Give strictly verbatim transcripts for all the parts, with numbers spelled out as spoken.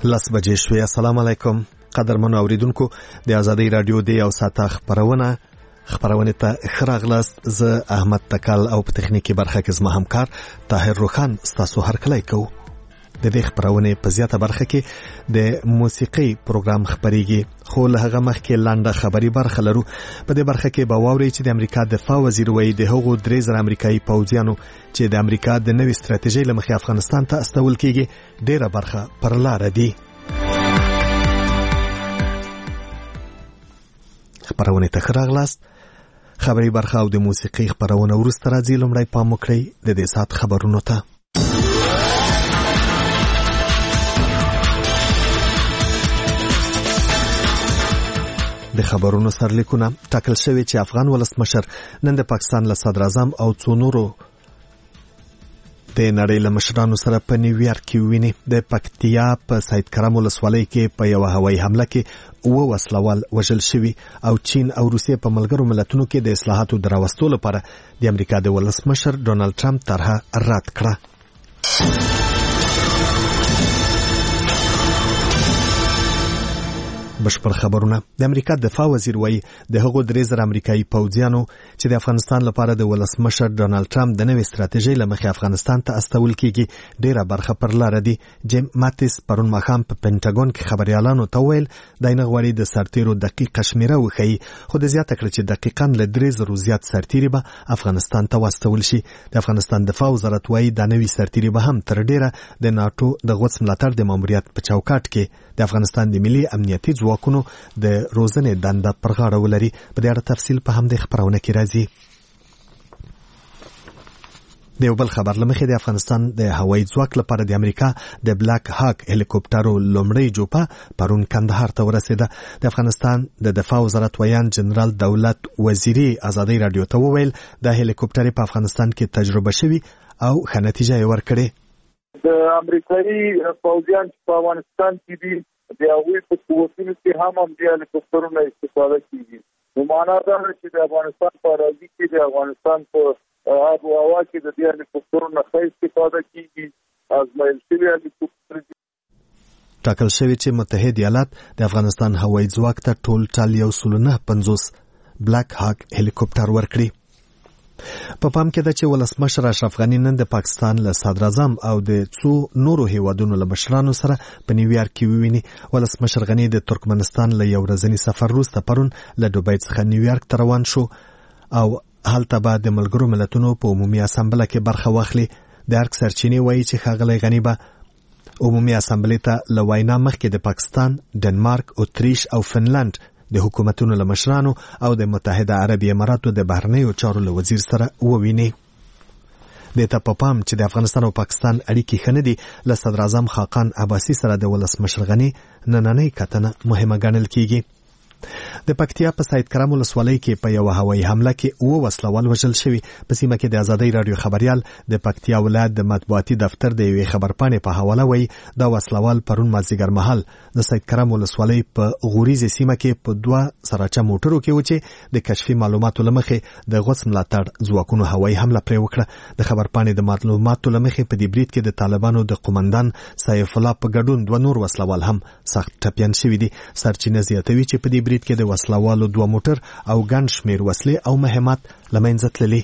لس بجې شوې. السلام علیکم قدرمنو اوریدونکو، د آزادۍ رادیو د یو ساعته خبرونه خبرونه ته ښه راغلاست. زه احمد تکل او په تخنیکی برخه کې زما همکار طاهر روخان ستاسو هرکلی کوو. د دې خبرونه په زیاته برخه کې د موسیقي پروګرام خبريږي، خو له هغه مخکې لاندې خبري برخه لرو. په دې برخه کې به واوري چې د امریکا دفاع وزیر وایي د هغو درې زره امریکایي پوځیانو چې د امریکا د نوې ستراتیژۍ له مخې افغانستان ته استول کېږي ډیره برخه پر لار دي. خبرونه ته ښه راغلاست. خبري برخه او د موسیقي خبرونه وروسته راځي. لومړی پام وکړئ د دې سات خبرونو ته. د خبرونو سرلیکونه ټاکل شوی چې افغان ولسمشر نن د پاکستان له صدر اعظم او څو نورو د نړۍ له مشرانو سره په نیویارک کې ویني. د پکتیا په سید کرم ولسوالۍ کې په یو هوایي حمله کې اوه وسلوال وژل شوي او چین او روسیې په ملګرو ملتونو کې د اصلاحاتو د راوستلو لپاره د امریکا د ولسمشر ډونالد ټرمپ طرحه رد کړه. بشپړ خبرونه. د امریکا دفاع وزیر وایي د هغو درې زره امریکایي پوځیانو چې د افغانستان لپاره د ولسمشر ډونالد ټرمپ د نوې ستراتیژۍ له مخې افغانستان ته استول کېږي ډیره برخه پر لار دي. جیم ماتیس پرون ماښام په پینټاګون کې خبريالانو ته ویل دا نه غواړي د سرتیرو دقیقه شمیره وښیي، خو د زیاته کړ چې دقیقاً له درې زره زیات سرتیري به افغانستان ته واستول شي. د افغانستان دفاع وزارت وایي دا نوې سرتیري به هم تر ډیره د ناتو د غوڅ ملاتړ د ماموریت په چوکاټ کې د افغانستان د ملي امنیتي ځواکونو د روزنې دنده پر غاړه ولري. په دې اړه تفصیل په همدې خبرونه کې راځي. د یو بل خبر لمخې د افغانستان د هوایي ځواک لپاره د امریکا د بلاک هاک هلیکوپټرو لومړی جوپه پرون کندهار ته ورسېده. د افغانستان د دفاع وزارت ویان جنرال دولت وزیری آزادۍ رادیو ته وویل دا هلیکوپټر په افغانستان کې تجربه شوی او ښه نتیجه یې ورکړې. د امریکایي پوځیان په افغانستان کې دي د هغوی په قوتونو کې هم هم د هلیکوپټرونو استفاده کېږي. نو معنا دا ده چې د افغانستان په اراضي کې د افغانستان په آب و هوا کې د دې هلیکوپټرونو ښه استفاده کېږي. ازمایل شوي هلیکوپټر ټاکل شوی چې متحد ایالات د افغانستان هوایي ځواک ته ټول ټال یو سل نه پنځوس بلاک هاک هلیکوپټر ورکړي. په پام کې ده چې ولسمشر اشرف غني نن د پاکستان له صدر اعظم او د څو نورو هیوادونو له مشرانو سره په نیویارک کې وویني. ولسمشر غني د ترکمنستان له یو ورځني سفر وروسته پرون له دوبۍ څخه نیویارک ته روان شو او هلته به د ملګرو ملتونو په عمومي اسامبله کې برخه واخلي. د ارګ سرچینې وایي چې ښاغلی غني به عمومي اسامبلې ته له وینا مخکې د پاکستان، ډنمارک، اتریش او فنلند د حکومتونو له مشرانو او د متحده عربي اماراتو د بهرنیو چارو له وزیر سره وویني. د ته په پام چې د افغانستان او پاکستان اړیکې ښه نه دي، له صدر اعظم خاقان عباسي سره د ولسمشر غني نننۍ کتنه مهمه ګڼل کېږي. د پکتیا په سید کرم ولسوالۍ کې په یو هوایي حمله کې اوه وسلوال وژل شوي. په سیمه کې د آزادۍ رادیو خبریال د پکتیا ولایت د مطبوعاتي دفتر د یوې خبرپاڼې په حواله وایي دا وسلوال پرون مازدیګر مهال د سید کرم ولسوالۍ په غوریزې سیمه کې په دوه سراچه موټرو کې و چې د کشفي معلوماتو له مخې د غوڅ ملاتړ ځواکونو هوایي حمله پرې وکړه. د خبرپاڼې د معلوماتو له مخې په دې برید کې د طالبانو د قومندان سیف الله په ګډون دوه نور وسلوال هم سخت ټپیان شوي دي. سرچینه زیاتوي چې په دې برید کې د وسلوالو دوه موټر او ګڼ شمېر وسلې او مهمات له منځه تللي.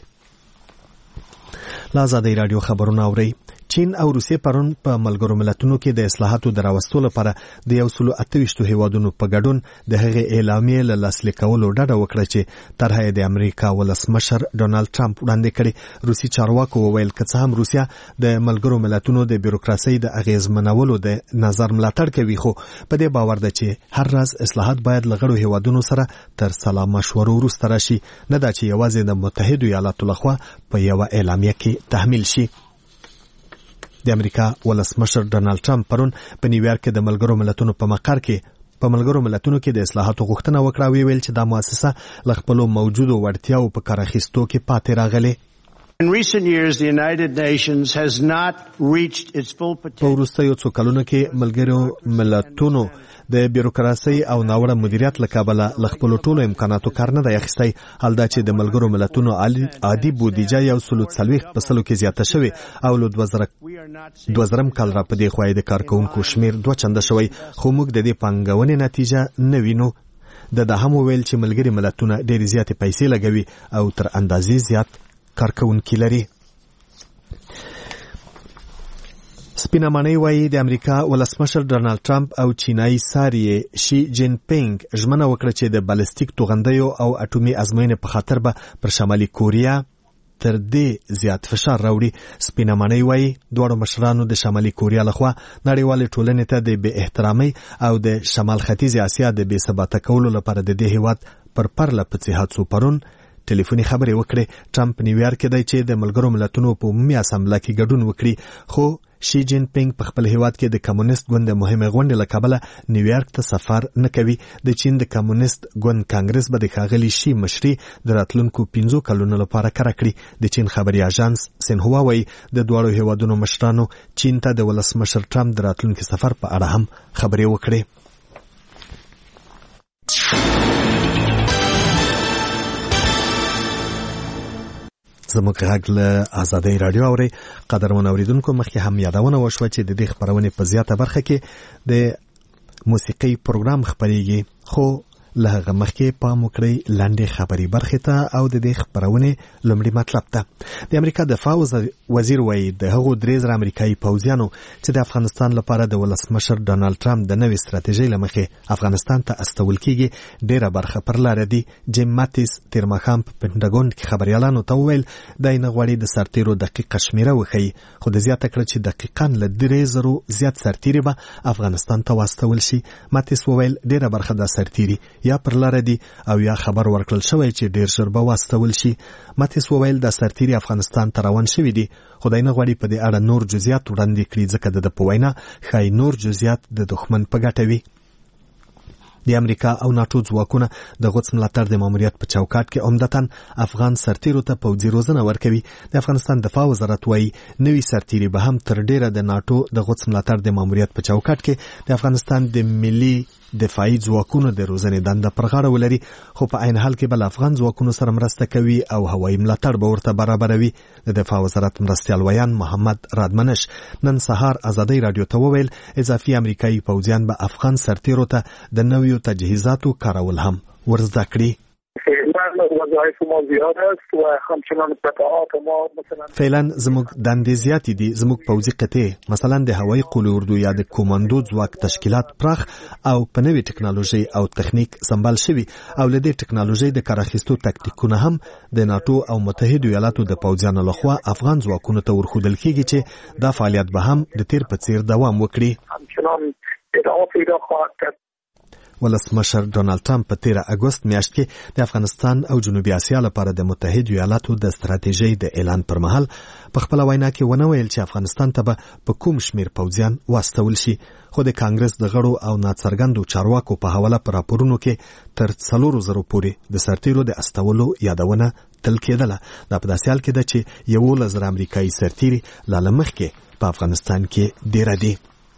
له آزادۍ رادیو خبرونه اورئ. چین او روسیې پرون په ملګرو ملتونو کې د اصلاحاتو د راوستلو لپاره د یو سل اته ویشتو هیوادونو په ګډون د هغې اعلامیې له لاسلیک کولو ډډه وکړه چې طرحه یې د امریکا ولسمشر ډونالد ټرمپ وړاندې کړې. روسي چارواکو وویل که څه هم روسیه د ملګرو ملتونو د بیروکراسۍ د اغیزمنولو د نظر ملاتړ کوي، خو په دې باور ده چې هر راز اصلاحات باید له غړو هیوادونو سره تر سلا مشورو وروسته راشي، نه دا چې یوازې د متحدو ایالاتو لخوا په یوه اعلامیه کې تحمیل شي. د امریکا ولسمشر ډونالد ټرمپ پرون په نیویارک کې د ملګرو ملتونو په مقر کې په ملګرو ملتونو کې د اصلاحاتو غوښتنه وکړه. ویل چې دا مؤسسه له خپلو موجودو وړتیاو په کار اخیستو کې پاتې راغلې. In recent years, the United Nations has not reached its full potential. په وروستیو څو کلونو کې ملګرو ملتونو د بیروکراسي او ناوړه مدیریت له کبله له خپلو ټولو امکاناتو کار نه دی اخیستی. حال دا چې د ملګرو ملتونو عادي بودیجه یو سلو څلوېښت په سلو کې زیاته شوې او له دوه زرم کال را په دې خوا یې د کارکوونکو شمېر دوه چنده شوی، خو موږ د دې پانګونې نتیجه نه وینو. د دا هم وویل چې ملګري ملتونه ډېرې زیاتې پیسې لګوي او تر اندازې زیات کارکوونکي لري. سپینه ماڼۍ وایي د امریکا ولسمشر ډونالډ ټرمپ او چینایي سار یې شي جین پینګ ژمنه وکړه چې د بالستیک توغندیو او اټومي ازموینې په خاطر به پر شمالي کوریا تر دې زیات فشار راوړي. سپینه ماڼۍ وایي دواړو مشرانو د شمالي کوریا لخوا نړیوالې ټولنې ته د بې احترامۍ او د شمال ختیځې اسیا د بې ثباته کولو لپاره د دې هیواد پر پرله پسې هڅو پرون ټلیفوني خبرې وکړې. ټرمپ نیویارک کې دی چې د ملګرو ملتونو په عمومي اسامبله کې ګډون وکړي، خو شي جین پینګ په خپل هیواد کې د کمونیست ګوند د مهمې غونډې له کبله نیویارک ته سفر نه کوي. د چین د کمونیست ګوند کانګرس به د ښاغلي شي مشري د راتلونکو پنځو کلونو لپاره کره کړي. د چین خبري اژانس سینهوا وایي د دواړو هیوادونو مشرانو چین ته د ولسمشر ټرمپ د راتلونکي سفر په اړه هم خبرې وکړې. زموږ غږ له آزادۍ راډیو اورئ. قدرمن اوریدونکو، مخکې هم یادونه وشوه چې د دې خپرونې په زیاته برخه کې د موسیقۍ پروګرام خپریږي، خو له هغه مخکې پام وکړئ لنډې خبري برخې ته او د دې خپرونې لومړی مطلب ته. د امریکا دفاع وزیر وایي د هغو درې زره امریکایي پوځیانو چې د افغانستان لپاره د ولسمشر ډونالډ ټرمپ د نوې ستراتیژۍ له مخې افغانستان ته استول کیږي ډیره برخه پر لاره دي. جیم ماتیس تیر ماښام په پنټاګون کې خبریالانو ته وویل دی نه غواړي د سرتیرو دقیقه شمیره وښیي، خو د زیاته کړه چې دقیقاً له درې زرو زیات سرتیري به افغانستان ته واستول شي. ماتیس وویل ډیره برخه د سرتیري یا پر لاره دي او یا خبر ورکړل شوی چې ډیر ژر به واستول شي. ماتیس وویل د سرتیري افغانستان ته روان شوي دي، خو دی نه غواړي په دې اړه نور جزئیات وړاندې کړي ځکه د ده په وینا ښایي نور جزئیات د دښمن په ګټه وي. د امریکا او ناټو ځواکونه د غوڅ ملاتړ د ماموریت په چوکاټ کې عمدتاً افغان سرتیرو ته پوځي روزنه ورکوي. د افغانستان دفاع وزارت وایي نوي سرتیري به هم تر ډیره د ناټو د غوڅ ملاتړ د ماموریت په چوکاټ کې د افغانستان د ملي دفاعي ځواکونو د روزنې دنده پر غاړه ولري، خو په عین حال کې به له افغان ځواکونو سره مرسته کوي او هوایي ملاتړ به ورته برابروي. د دفاع وزارت مرستیال ویان محمد رادمنش نن سهار آزادۍ راډیو ته وویل اضافي امریکایي پوځیان به افغان سرتیرو ته د نویو تجهیزاتو کارول هم ورزده کړي. وظایف ما زیاد است و همچنان قطعات ما مثلا فعلا زموږ دندې زیاتې دي. زموږ پوځي قطعې مثلا د هوایي قوې اردو یا د کوماندو ځواک تشکیلات پراخ او په نوې ټکنالوژي او تخنیک سمبال شوي او له دې ټکنالوژي د کار اخیستو تکتیکونه هم د ناټو او متحدو ایالاتو د پوځیانو لخوا افغان ځواکونو ته ورښودل کیږي چې دا فعالیت به هم د تیر په څیر دوام وکړي. همچنان ادامه پیدا خواهد کرد. ولسمشر ډونالډ ټرمپ په تیره اګوست میاشت کې د افغانستان او جنوبي اسیا لپاره د متحدو ایالاتو د ستراتیژۍ د اعلان پر مهال په خپل وینا کې ونه ویل چې افغانستان ته به په کوم شمیر پوځیان واستول شي، خو د کانګرس د غړو او ناڅرګندو چارواکو په حواله پر راپورونو کې تر څلورو زرو پورې د سرتیرو د استولو یادونه تل کېدله. دا په داسې حال کې ده چې یولس زره امریکایي سرتیري لا له مخکې په افغانستان کې ډیره دي.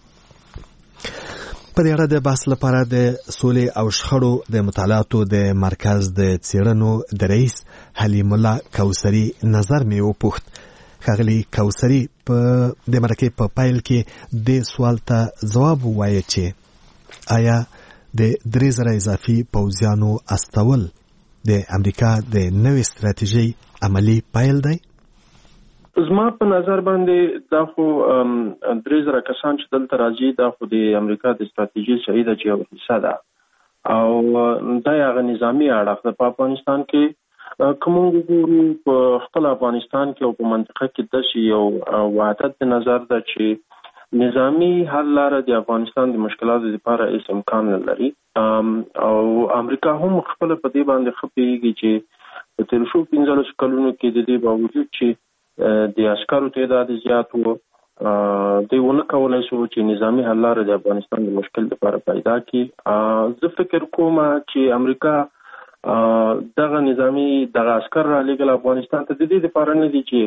په دې اړه د بحث لپاره د سولې او شخړو د مطالعاتو د مرکز د څېړنو د رئیس حلیم الله کوثري نظر مې وپوښت. ښاغلي کوثري په د مرکې په پیل کې د سوال ته ځواب ووایه چې آیا د درې زره اضافي پوځیانو استول د امریکا د نوې ستراتیژۍ عملي پیل دی؟ زما په نظر باندې دا خو درې زره کسان چې دلته راځي دا خو د امریکا د ستراتیژۍ صحیح ده چې یو حصه ده او دا هغه نظامي اړخ ده. په افغانستان کې کوم وګورو په خپل افغانستان کې او په منطقه کې داسې یو وحدت د نظر ده چې نظامي حل لاره د افغانستان د مشکلاتو لپاره هیڅ امکان نه لري او امریکا هم خپل په دې باندې ښه پوهېږي چې په تېرو شوو پنځلسو کلونو کې د دې باوجود چې د عسکرو تعداد زیات و دوی ونه کولی شو چې نظامي حل لاره د افغانستان د مشکل لپاره پیدا کړي. زه فکر کوم چې امریکا دغه نظامي دغه عسکر را لېږل افغانستان ته د دې لپاره نه دي چې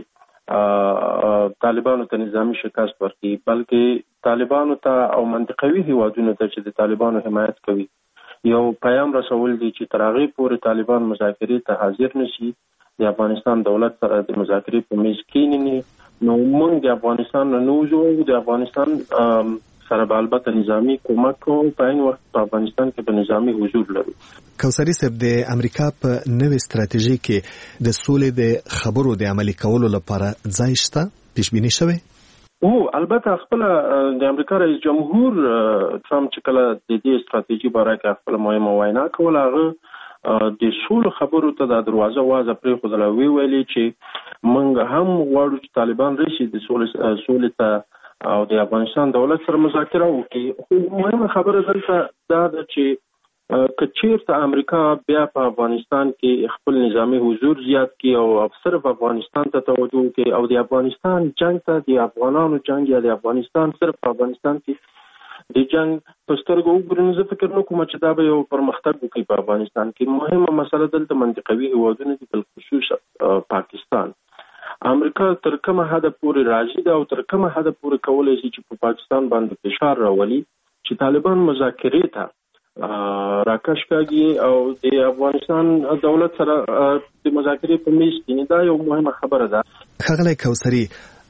طالبانو ته نظامی شکست ورکړي، بلکې طالبانو ته او منطقوي هیوادونو ته چې د طالبانو حمایت کوي یو پیام رسول دي چې تر هغې پورې طالبان مذاکرې ته حاضر نشي، د افغانستان دولت سره د مذاکرې په میز کېنني، نو موږ د افغانستان نه نوځو، د افغانستان سره به البته نظامی کومک کوو، په عین وخت په افغانستان کې به نظامی حضور لرو. کوثري صاحب، د امریکا په نوې ستراتیژي کې د سولې د خبرو د عملي کولو لپاره ځای شته، پیش بینی شوی؟ او البته خپل د امریکا رئیس جمهور ټرمپ چې کله د دې ستراتیژي باره کې خپل مهمه وینا کوله، هغه د سولې خبرو ته د دروازه وازه پرېښودله، وی ویلي چې موږ هم غواړو چې طالبان راشي د سولې سولې ته او د افغانستان دولت سره مذاکره وکړي. خو مهمه خبره دلته دا ده چې که چیرته امریکا بیا په افغانستان کې خپل نظامی حضور زیات کړي او صرف افغانستان ته توجه وکړي او د افغانستان جنگ ته د افغانانو جنگ یا د افغانستان صرف په افغانستان کې د جنگ په سترګو وګوري، زه فکر نه کوم چې دا به یو پرمختګ وکړي په افغانستان کې. مهمه مسله دلته منطقوي هیوادونه دي، بالخصوص پاکستان. امریکا تر کومه حده پورې راځي دا او تر کومه حده پورې کولی شي چې په پاکستان باندې فشار راولي چې طالبان مذاکرې ته راکش کاږي او د افغانستان دولت سره د مذاکرې په میز کېني. دا یو مهمه خبره ده. ښاغلی کوثري،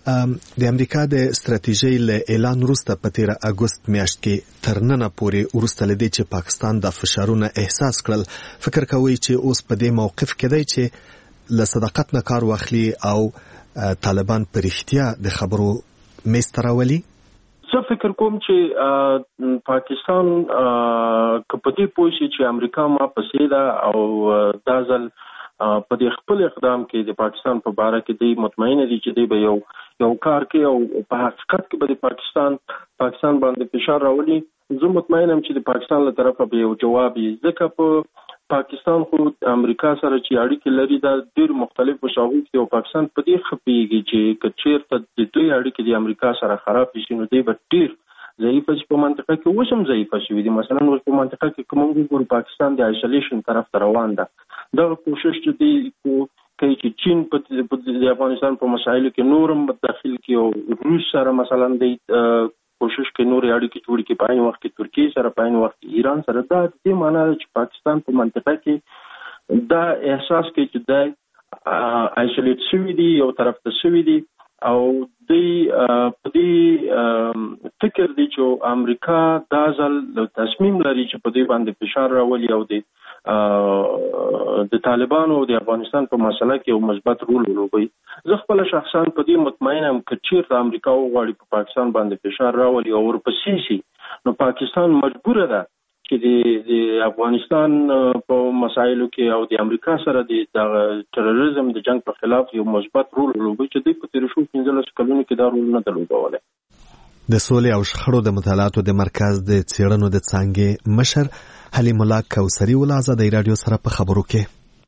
د امریکا د ستراتیژۍ له اعلان وروسته په تیره اګوست میاشت کې تر ننه پورې وروسته له دې چې پاکستان د فشارونه احساس کړل، فکر کوئ چې اوس په دې موقف کې دی چې له صداقت نه کار واخلي او طالبان په رښتیا د خبرو میز ته راولي؟ زه فکر کوم چې پاکستان که په دې پوه شي چې امریکا ما پسې ده او دا ځل په دې خپل اقدام کې د پاکستان په باره کې دی مطمئن دي چې دی به یو یو کار کوي او په حقیقت کې به د پاکستان پاکستان باندې فشار راولي، زه مطمئن یم چې د پاکستان له طرفه به یو جواب وي، ځکه په پاکستان خو امریکا سره چې اړیکې لري دا ډېر مختلف شاهود دي او پاکستان په دې خپېږي چې که چیرته د دوی اړیکې د امریکا سره خراب شي نو دوی به ډېر ضعیفه شي. په منطقه کې اوس هم ضعیفه شوي دي. مثلا اوس په منطقه کې که موږ وګورو پاکستان د آیسولیشن طرف ته روان ده. دغه کوشش چې دی کوي چې چین په د افغانستان په مسایلو کې نور هم داخل کړي او روس سره مثلا دی کوشش کوي نورې اړیکې جوړې کړي، په عین وخت کې ترکیې سره، په عین وخت کې ایران سره. دا د دې معنا ده چې پاکستان په منطقه کې دا احساس کوي چې دا آیسولیټ شوي دي، یو طرف ته شوي دي او دوی په دې فکر دی چې امریکا دا ځل تصمیم لري چې په دې باندې فشار راولي او د د طالبانو او د افغانستان په مسله کې یو مثبت رول ولوبوي. زه خپل شخصا په دې مطمئن یم که چیرته امریکا وغواړي په پاکستان باندې فشار راولي او ورپسې شي نو پاکستان مجبوره ده چې د افغانستان په مسایلو کې او د امریکا سره د تروریزم د جنگ په خلاف یو مثبت رول ولوبوي چې دوی په تېرو شپږو پنځلسو کلونو کې دا رول نه دی لوبولی. د سولې او شخړو د مطالعاتو د مرکز د څېړنو د څانګې مشر حلیم الله کوثري ول آزادۍ راډیو سره په خبرو کې.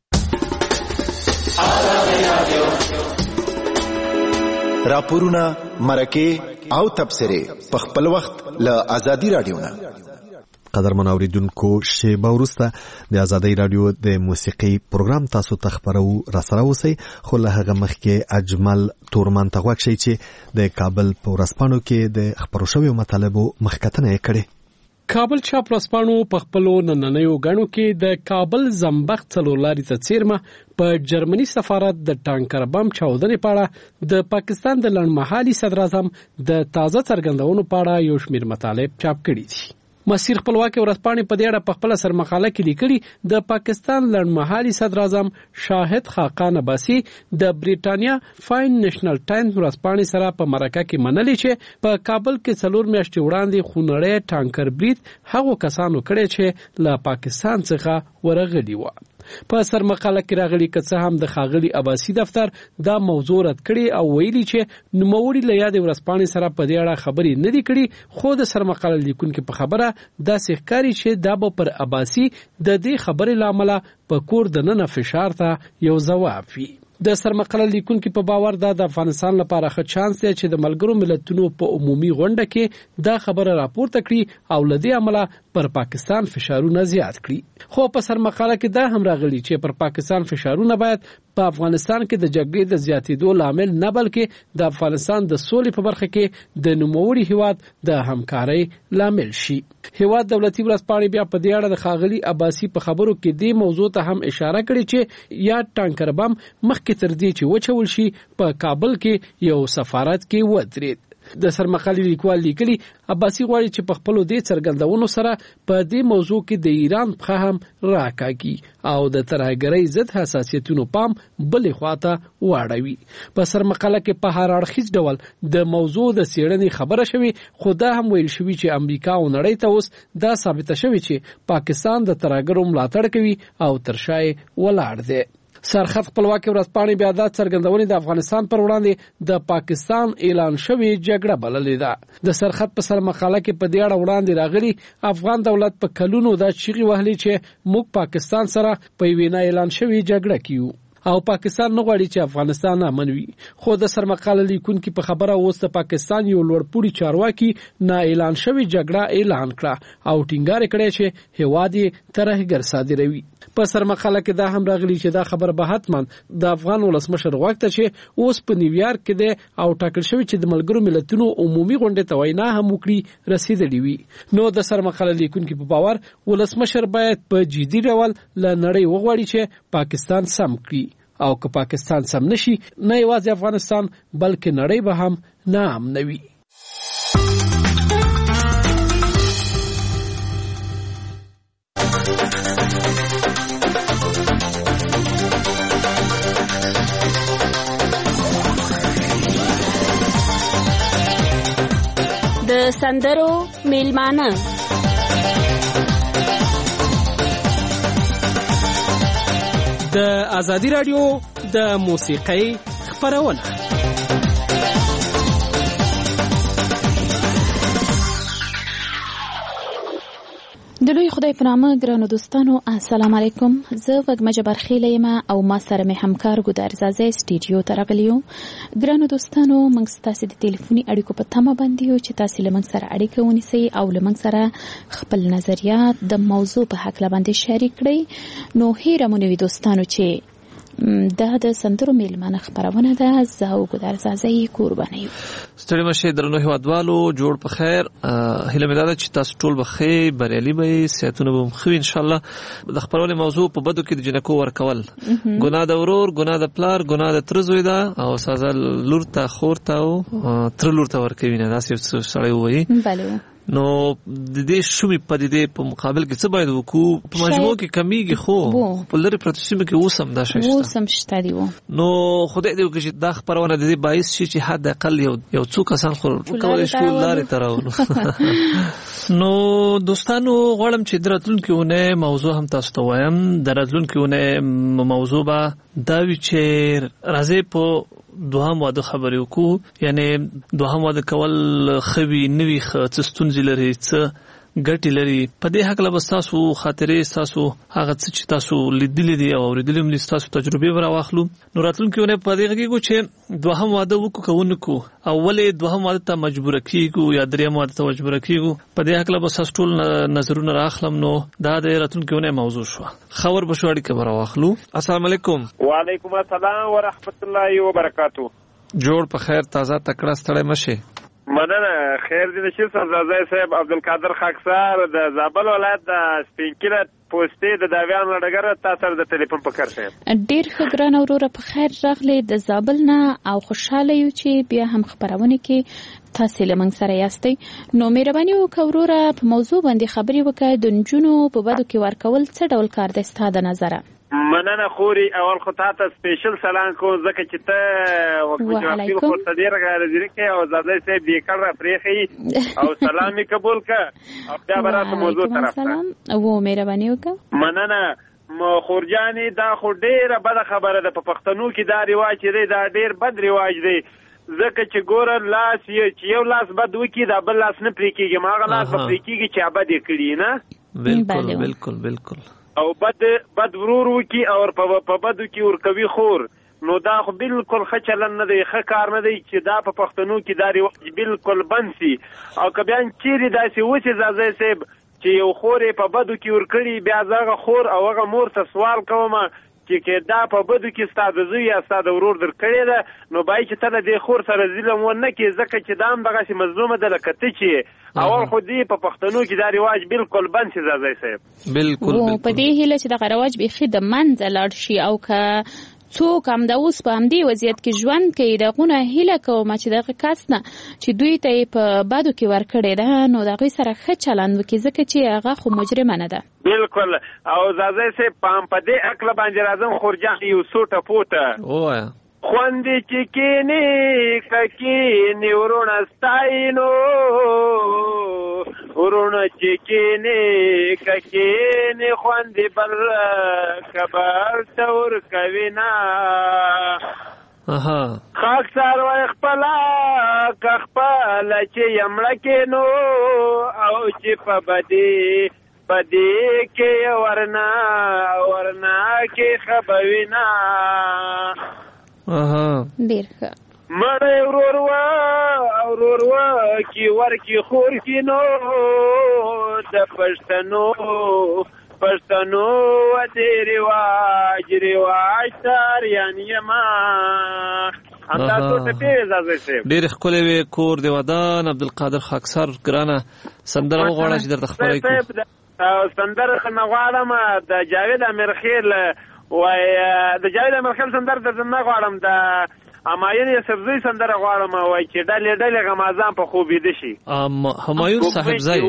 راپورونه، مرکې او تبصرې په خپل وخت له آزادۍ راډیو نه. قدرمن اوریدونکو، شیبه وروسته د آزادۍ راډیو د موسیقي پروګرام تاسو ته خبرو را سره اوسئ، خو له هغه مخکې اجمل تورمان ته غوږ شئ چې د کابل په ورځپاڼو کې د خپرو شویو مطالبو مخکتنه یې کړې. کابل چاپ ورځپاڼو په خپلو نننیو غاڼو کې د کابل زمبخت څلورلارې ته څیرمه په جرمني سفارت د ټانکر بم چاودنې په اړه د پاکستان د لنډمهالي صدراعظم د تازه څرګندونو په اړه یو شمېر مطالب چاپ کړي دي. مسیر خپلواکي ورځپاڼې په دې اړه په خپل سرمقاله کې لیکلي د پاکستان لنډمهالي صدراعظم شاهد خاقان عباسي د بریټانیا فاین نېشنل ټایمز ورځپاڼې سره په مرکه کې منلي چې په کابل کې څلور میاشتې وړاندې خونړی ټانکر برید هغو کسانو کړی چې له پاکستان څخه ورغلي وو. په سرمقاله کې راغلي که څه هم د ښاغلي عباسي دفتر دا موضوع رد کړي او ویلي چې نوموړي له یادې ورځپاڼې سره په دې اړه خبرې نه دي کړي، خو د سرمقاله لیکونکي په خبره داسې ښکاري چې دا به پر عباسي د دې خبرې له امله په کور دننه فشار ته یو ځواب وي. د سرمقاله لیکونکي په باور دا د افغانستان لپاره ښه چانس دی چې د ملګرو ملتونو په عمومي غونډه کې دا خبره راپورته کړي او له دې امله پر پاکستان فشارونه زیات کړي. خو په سرمقاله کې دا هم راغلي چې پر پاکستان فشارونه باید په افغانستان کې د جګړې د زیاتېدو لامل نه بلکې د افغانستان د سولې په برخه کې د نوموړي هیواد د همکارۍ لامل شي. هیواد دولتي ورځپاڼې بیا په دې اړه د ښاغلي عباسي په خبرو کې دې موضوع ته هم اشاره کړې چې یا ټانکر بم مخکې تر دې چې وچول شي په کابل کې یو سفارت کې ودرېد. د سرمقالې لیکوال لیکلي عباسي غواړي چې په خپلو دې څرګندونو سره په دې موضوع کې د ایران پخه هم راکاږي او د ترهګرۍ ضد حساسیتونو پام بلې خواته واړوي. په سرمقاله کې په هر اړخیز ډول د موضوع د څېړنې خبره شوې، خو دا هم ویل شوي چې امریکا او نړۍ ته اوس دا ثابته شوې چې پاکستان د ترهګرو ملاتړ کوي او تر شا یې ولاړ دی. سرخط خپلواکي ورځپاڼې بیا دا څرګندونې د افغانستان پر وړاندې د پاکستان اعلان شوې جګړه بللې ده. د سرخط په سرمقاله کې په دې اړه وړاندې راغلي افغان دولت په کلونو دا چیغې وهلې چې موږ پاکستان سره په یوې نه اعلان شوې جګړه کې یو او پاکستان نه غواړي چې افغانستان امن وي. خو د سرمقاله لیکونکي په خبره اوس د پاکستان یو لوړپوړي چارواکي نه اعلان شوې جګړه اعلان کړه او ټینګار کړی چې هیواد یې ترهګر صادروي. په سرمقاله کې دا هم راغلي چې دا خبر به حتما د افغان ولسمشر غوښته چې اوس په نیویارک کې دی او ټاکل شوی چې د ملګرو ملتونو عمومي غونډې ته وینا هم وکړي رسیدلی وي. نو د سرمقاله لیکونکي په باور ولسمشر باید په جدي ډول له نړۍ وغواړي چې پاکستان سم کړي او که پاکستان سم نشي نه یوازې افغانستان بلکې نړۍ به هم ناامنه وي. د سندرو میلمانه د ازادي رادیو د موسیقۍ خبرونه. د لوی خدای په نامه ګرانو دوستانو السلام علیکم. زه وګمه جبر خیله یم او ما سره مې همکار ګودر زازه سټوډیو ته راغلی یو. ګرانو دوستانو موږ ستاسو د ټلیفوني اړیکو په تمه باندې یو چې تاسو له موږ سره اړیکه ونیسئ او له موږ سره خپل نظریات د موضوع په حق باندې شریک کړئ. نو هیره مو نوي دوستانو چې دا د سندرو میلمانه خبرونه ده. زه او ګودر زازه قرباني یو. ستړي مشه درنو هیوادوالو جوړ په خیر. هیله مې ده چې تاسو ټول به خیر بریالي به صحتونه به مخوي ان شاء الله. د خبرونه موضوع په بدو کې د جنکو ورکول ګناه د ورور ګناه د پلار ګناه د تر زوی ده او سزا لور ته خور ته او تر لور ته ورکوي نه داسې سړی وایي. بله نو د دې شومې پدیدې په مقابل کې څه باید وکړو؟ په مجموع کې کمیږي خو په لرې پرتو سیمو کې اوس هم دا شی شته. اوس هم شته دی. نو خدای دې وکړي چې دا خبرونه د دې باعث شي چې حد اقل یو یو څو کسان خو کولی شي لارې ته راولو. نو دوستانو غواړم چې د راتلونکې اونۍ موضوع هم تاسو ته وایم. د راتلونکې اونۍ موضوع به دا وي چې راځي په دوهم واده خبرې وکړو. یعنی دوهم واده کول خوي نوي څه ستونزې لري څه ګټې لري. په دې حق له بس تاسو خاطرې تاسو هغه څه چې تاسو لیدلې دي او اوریدلې هم تاسو تجربه ور واخلو. نو راتلونکي ونه په دې کې چې دوهم واده وکړو کوونکو اولې دوهم واده ته مجبور کیږو یا دریم واده ته مجبور کیږو. په دې حق له بس تاسو ټول نظرونه راخلم. نو دا د راتلونکي ونه موضوع شو. خبر بشو اړیکه ور واخلو. السلام علیکم. وعلیکم السلام ورحمت الله وبرکاتہ. جوړ په خیر تازه تکړه ستړی مشه. مننه خیر دې نشي سرزازای صاحب عبدالقادر خاکسار د زابل ولایت د سپینکیره پوسټې د داویان لړګر تاسو د ټلیفون په کار صاحب ډیر خبران اورور په خیر راغلي د زابل نه او خوشاله یو چې بیا هم خبرونه کې تاسو له موږ سره یاستئ. نو مهرباني وکړئ وروره په موضوع باندې خبرې وکړئ. د نجونو په بدو کې ورکول څه ډول کار دی ستاسو د نظره؟ مننه خوري اول خو تاسو سپیشل سلام کوم ځکه چې ته وکړې خو ته ډیر غاړه کې او زاده سي دې کړه پرېخي او سلامي قبول ک او بیا برات موضوع طرف سلام او مهرباني وکړه. مننه خورجاني دا خو ډیره بده خبره ده. په پښتنو کې دا رواج دی دا ډیر بد رواج دی ځکه چې ګوره لاس چې یو لاس بد وکي دا بل لاس نه پرې کېږي. ماغه لاس به پرې کېږي چې ابد یې کړي نه. بالکل بالکل بالکل. او بد بد ورور وکي او په بدو کې ور کوي خور. نو دا خو بالکل ښه چلن نه دی ښه کار نه دی چې دا په پښتنو کې دا رواج بالکل بند سي. او که بیا چیرې داسې وسي زازی صاحب چې یو خور په بدو کې ورکړي بیا زغه خور او هغه مور ته سوال کوم چې کې دا په بدو کې ستاسو زوی یا ستاسو ورور درکړي ده نو بای چې ته د خور سره ظلم ونه کې ځکه چې دام دغه شي مظلومه ده لکه چې اول خو دې په پښتنو کې دا رواج بالکل بند شي زازای صاحب بالکل په دې هیله چې دغه رواج به خې د منځ لاړ شي او که څوک هم د اوس په همدې وضعیت کې ژوند کوي دغونه هیله کوم چې دغه کس نه چې دوی ته په بدو کې ورکړی ده نو د هغوی سره ښه چلند وکړي ځکه چې هغه خو مجرمه نه ده. بالکل او زازی صاحب په دې عقل باندې راځم خورجان یو څو ټپو ته ووایه خوندې چې کینې که کینې ورونه ستاینو ورونه چې کینې که کینې خوندې بل کبر ته ورکوي نه خاک څاروی خپله که خپله چې یمړه کینو او چې په بدې بدې کې ورنه ورنه کې خبوي نه ډیر ښه مړی ورور وه او ورور وه کې ورکې خور کې نو د پښتنو پښتنو دې رواج رواج تاریان یما همدا څو ټپې زازی صاحب ډېرې ښکلې وې کور د ودان عبدالقادر خاکسار ګرانه سندره وغواړه چې درته خپره کړو سندره نه غواړم د جاوید امیرخیل وای د جاوید امیرخیل سندره درته نه غواړم د همایون یوسفزي سندره غواړم وای چې ډلې ډلې غمازان په خوب ویده شي همایون صاحبزی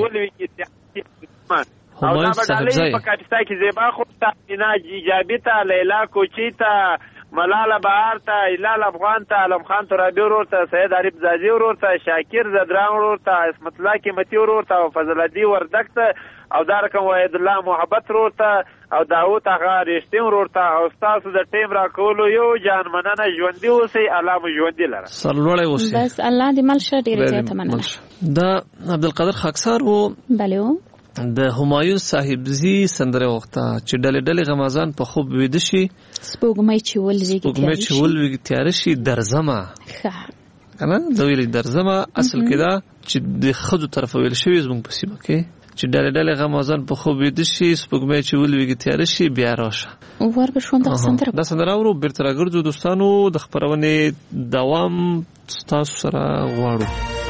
همایون صاحبزی په کاپیستا کې زیبا خو ته اینا ایجابي ته لیلا کوچی ته ملاله بهار ته هلال افغان ته علم خان ترابي ورور ته سید عارف زازي ورور ته شاکر زدران ورور ته عصمت الله قیمتي ورور ته او فضل الدین وردک ته او دا رقم وحید الله محبت ورور ته او داوود هغه رښتین ورور ته او ستاسو د ټیم راکولو یو جان مننه ژوندي اوسئ الله مو ژوندي لره سرلوړی اوسئ بس الله دې مل شه ډېره زیاته مننه. دا عبدالقادر خاکسار و بله و د همایون صاحبزي سندره وخته چې ډلې ډلې غمازان په خوب ویده شي سپوږمۍ چې ولویږي سپوږمۍ چې ولویږي تیاره شي درځمه که نه د ویلې درځمه اصل کې دا چې د ښځو طرفه ویل شوي زموږ په سیمه کې چې ډلې ډلې غمازان په خوب ویده شي سپوږمۍ چې ولویږي تیاره شي بیا راشه ور به شوم دغه سندره دا سندره اورو بیرته راګرځو دوستانو د خپرونې دوام ستاسو سره غواړو.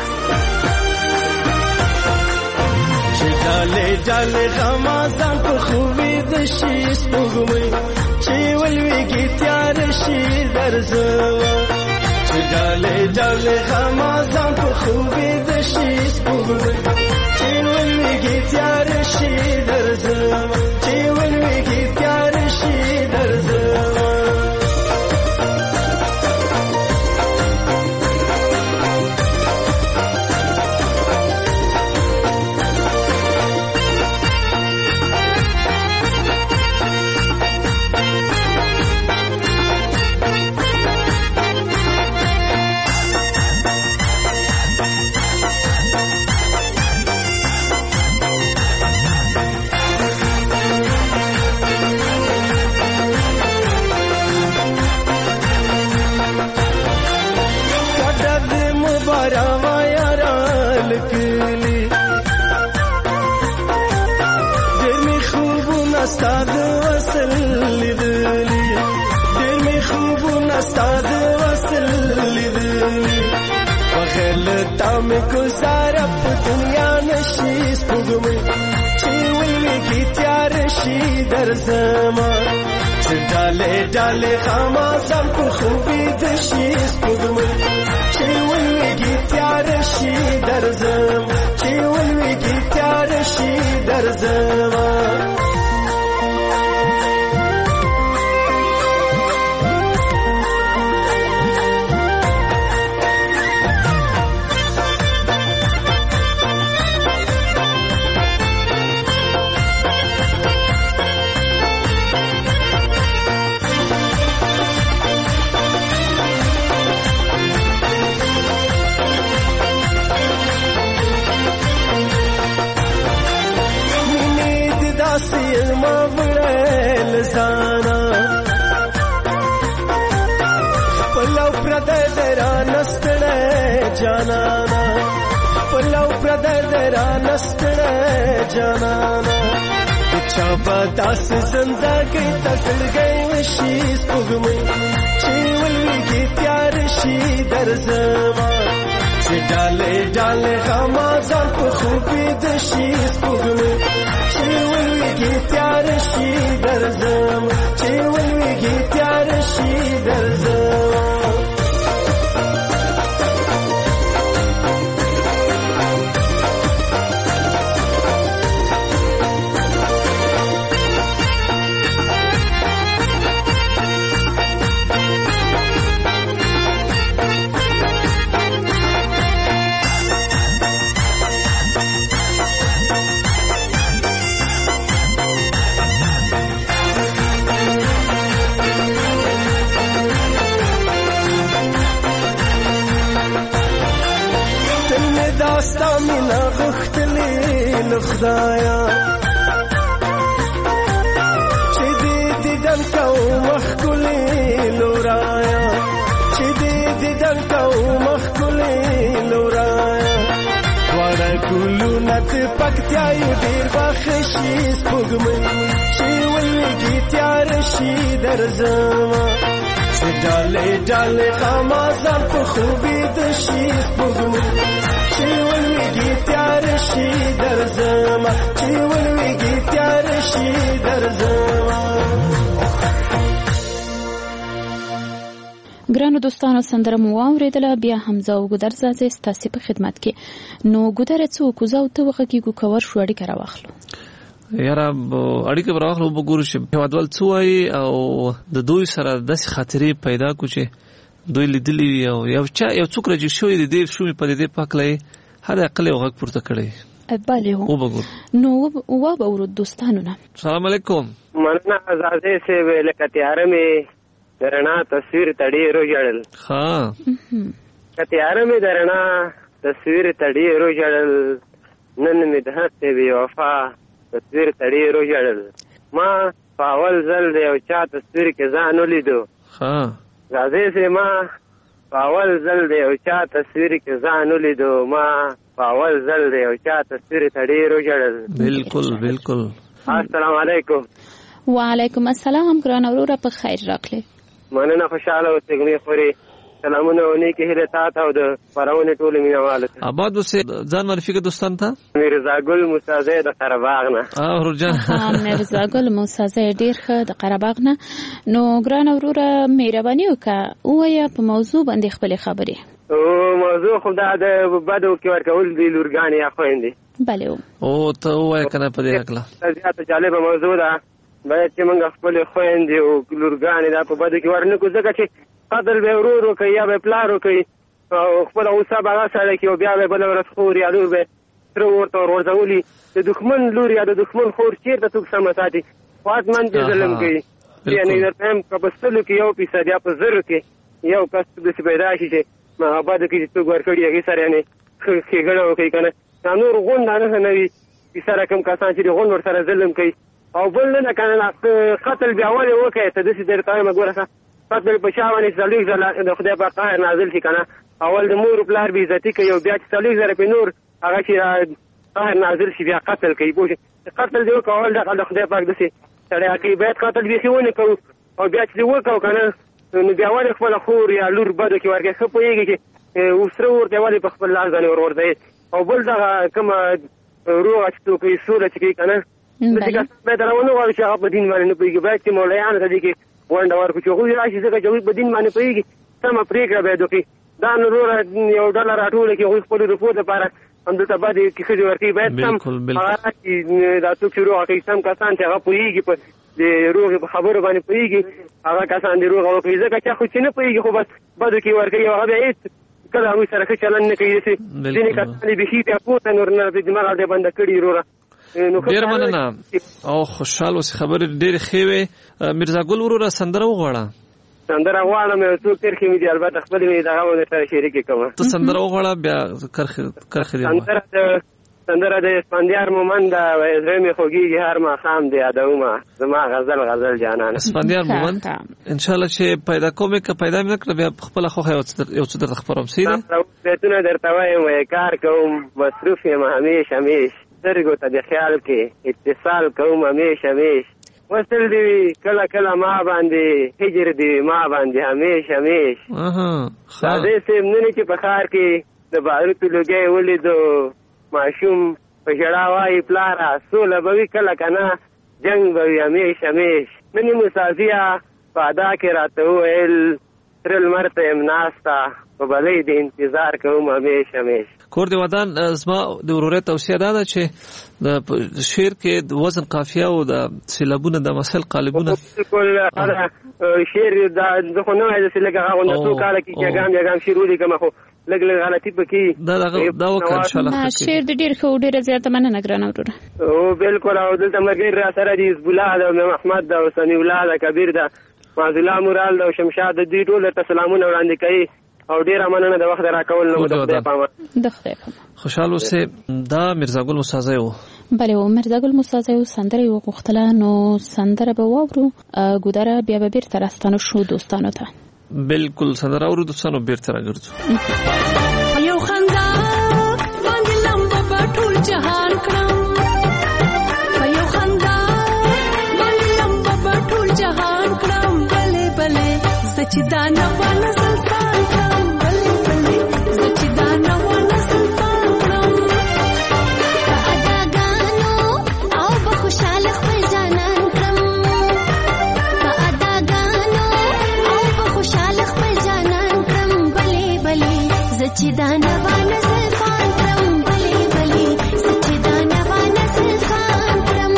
جاله جاله غمازان په خوبي د شي سپوږمۍ چې ولويږي تیار شي درځوا چې جاله جاله غمازان په خوبي د شي سپوږمۍ چې ولويږي تیار شي درځوا چې ولويږي تیار شي درځوا استاد وصل لیدلی ډېر می خوبونه استاد وصل لیدلی بغل تا مې گزاره په دنیا نشي سپوږمۍ چې ولویږي تیار شي درځما چې ډالې ډالې غمازان په خوبي د شي سپوږمۍ چې ولویږي تیار شي درځما چې ولویږي تیار شي درځما را نستړی جانانا چا به داسې زندګۍ ته زړګی وشي سپوږمۍ چې ولویږي تیار شي درځما چې ډالۍ ډالۍ غمازان په خوبې د شي سپوږمۍ چې ولویږي تیار شي درځما چې ولویږي تیار شي درځما داستا مینا غختلی لخدایا چې دې دیدن کو مخکلی لورایا چې دې دیدن کو مخکلی لورایا وړه ګلو نت پکتیا یو ډیر بخشي سپوږمۍ چې ولګي تیار شي درځما چې ډالې ډالې غمازان په خوبې د شي سپوږمۍ چې ولویږي تیار شي درځما چې ولویږي تیار شي درځما. ګرانو دوستانو سندره مو واورېدله. بیا حمزه او ګودر زازې ستاسې په خدمت کې. نو ګودره څه وکړو؟ زه او ته وغږیږو که ورشو اړیکه راواخلو. یاره اړیکه به راواخلو به ګورو چې هېوادوال څه وایي او د دوی سره داسې خاطرې پیدا کړو چې دوی لیدلي وي او یو چا یو څوک راجګ شوی د دې شومې په دې پاکله یې حد اقل یو غږ پورته کړی. بله هو وبګور نو وبورو دوستانو نه. السلام علیکم. مننه آزادې سے لکه تیاره مې درنا تصویر تړي روجړل. ها کتیاره مې درنا تصویر تړي روجړل نن مې د هسته بي وفا تصویر تړي روجړل ما پاول زل دی او چا تصویر کې ځان ولیدو. ها غازی سے ما پاول زل دی او چا تصویر کې ځان ولیدو ما پاول زل دی او چا تصویر تړي روجړل. بالکل بالکل. السلام علیکم. وعلیکم السلام. ګران اوروره په خیر راغلی. مننه خوشاله اوسئ ګمې خوري. سلامونه او نیکی هیله تاسو او د پرونه ټول مینوال ته. آباد اوسئ. ځان معرفي کړه دوستان ته. میرزا ګل موسی زئی د قرهباغ نه. اه ورجان. میرزا ګل موسی زئی ډیر ښه د قرهباغ نه. نو ګران اوروره مهرباني وکړه وایا په موضوع باندې خپل خبرې. او موضوع خو دا د بدو کې ورکول دی لورګانی یا خويندې. بله او ته وای کنه په دې اکلا. زیاته جالب موضوع ده. باید چې موږ خپل خويندې او لورګانی دا په بدو کې ورنکو ځکه چې قتل به ورورو کوي یا به پلارو کوي او خپل اوسه به سره کې او بیا به بل ورځ خور یا لور به تر ورته ورځولي د دښمن لور یا د دښمن خور چیرته څوک سم ساتي خاطمن دې ظلم کوي. یعنی درته په بسلو کې یو پیسه یا په زر کې یو کس د پیدا شي چې ما آباد کې څوک ورکړي هغه سره نه خېګړو کوي کنه نور غون نه نه وي پیسه رقم کسان چې غون ور سره ظلم کوي او بل نه کنه قتل بیا ولې وکړي ته د دې درته مګوره قتل په شاوانه څلوي زله د خدای په قهر نازل شي کنه اول د مور پلار بي عزتي کوي او بیا چې څلوي زره په نور هغه چې قهر نازل شي بیا قتل کوي بوجه قتل دی کول د خدای پاک دسي سړی کوي باید قتل به خونه کوي او بیا چې وکاو کنه نو بیا ولې خپل خور یا لور بده کې ورګه خو پويږي چې وسره ورته ولې په خپل لاس باندې ور ورځي او بل دا کوم روغ چې کوي سوره چې کنه د دې کا به درونه وایي چې په دین باندې نه پويږي باید چې مولایان د دې کې ونده ورکو چې خو راشي ځکه چې په دین باندې پويږي سم پریکړه به دوی دا نور یو ډالر راټول کې خو خپل رپورټ لپاره هم د تبادله کې خځه ورکی باید سم دا څوک شروع کوي سم کسان چې هغه پويږي په د روغ خبرو باندې پويږي هغه کسان د روغ او ځکه چې خو چې نه پويږي خو بس بده کې ورکی هغه به هیڅ کله هغه سره ښه چلن نه کوي چې ځینې کسان به هیڅ پورته نور نه د دماغ دې بند کړي وروره. ډیر مننه او خوشاله اوس خبره ډیر ښه وي. میرزا ګل وروره سندره وغواړه. سندره غواړم یو څو ترخې مې دي البته خپل مې دغه ونه سره شریک کوم. ته سندره وغواړه بیا کرخ کرخ دی. سندره سندره د اسفندیار مومند د زړه مې خوږیږي هر ماښام د یادومه زما غزل غزل جانان اسفندیار مومند ان شاء الله چې پیدا کومې که پیدا مې نکړه بیا خپل خوخه یو څه درته خبروم سیده بیتونه درته وایم وای کار کوم مصروف یم همیش همیش سترګو ته د خیال کې اتصال کوم همیش همیش وصل دی کله کله ما باندې هجر دی ما باندې همیش همیش اها دې سیم نه چې په خار کې د بارو لګي ولیدو ماشوم په جړا وای پلارا سوله به کله کنه جنگ به همیش همیش منی مسافیا پادا کې راته ویل ترل مرته امناستا په بلې د انتظار کوم همیش همیش کور دی ودان زما د ورورت توصیه ده چې د شعر کې د وزن قافیه او د سیلابونه د مسل قالبونه بالکل شعر د خو نه د سیلګه غوونه ټول کال کې یګام یګام شعر ولي کوم خو لګ لګ غلطي پکې دا دا وکړ ان شاء الله شعر د ډیر خو ډیر زیاته مننه ګرانه وروره او بالکل او دلته مرګ را سره دی حزب الله د محمد د حسین الله د کبیر د فاضله مورال د شمشاد د دې ټول ته سلامونه وړاندې کوي او ډیر مننه د وخت راکول نو د خدای پامه د خدای پامه خوشاله اوسه دا مرزا ګل موسازی و بله و مرزا ګل موسازی و سندره یو غوښتله نو سندره به واورو ګودره بیا به بیرته راستانو شو دوستانو ته بالکل سندره اورو دوستانو بیرته راګرځو یو خندا باندې لمبه په ټول جهان کړم یو خندا باندې لمبه په ټول جهان کړم بلې بلې زچ دا نه ونه سلطان کړم بلې بلې زچ دا نه ونه سلطان کړم اداګانو او په خوشاله خپل جانان کړم اداګانو او په خوشاله خپل جانان کړم بلې بلې زچ دا نه ونه سلطان کړم بلې بلې زچ دا نه ونه سلطان کړم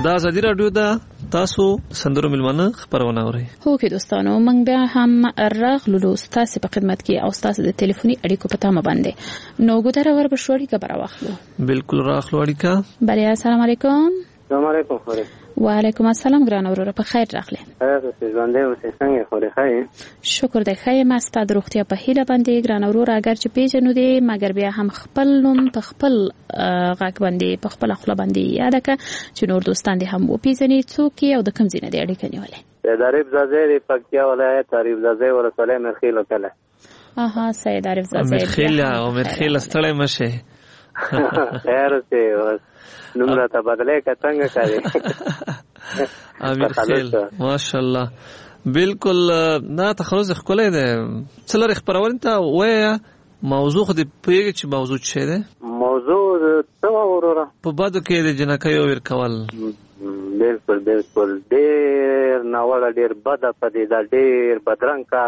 دا ازادي رادیو دا تاسو سندرو ملمانه خبرونه اورئ. هو کې دوستانو موږ بیا هم راغلو تاسو په خدمت کې او تاسو د ټلیفوني اړیکو په تمه باندې نو ګوتره ور بشوړی خبره واخلو. بالکل راخلو اړیکا. بله السلام علیکم. السلام علیکم خوري. وعلیکم السلام ګران اورور په خیر راغله. تاسو ژوندې اوسئ څنګه خوري خای؟ شکر د خیر ما ستاسو د روغتیا په هیله باندې ګران اورور اگر چې پیژنو دي مګر بیا هم خپل نوم په خپل غاک باندې په خپل خپل باندې یاد ک چې نور دوستان دي هم و پیژني څوک او د کوم ځای نه دی اړیکه نیولې. سید عارف زاده پکتیا ولایت عارف زاده ولسوالۍ مرخیل وکړه. اها سید عارف زاده مرخیل او مرخیل ستړی مشه. خیر اوسه نمره ته بدلې کتنګ کوي. امیر خیل ماشاءالله بالکل نه تخلص خپلې ده څلور خبرونه ته وای موضوع خو دې پیږي چې موضوع څه ده موضوع څه وروره په بده کې د جنکۍ ور کول. بالکل بالکل ډېر ناوړه ډېر بد پدې دا ډېر بدرنګ کار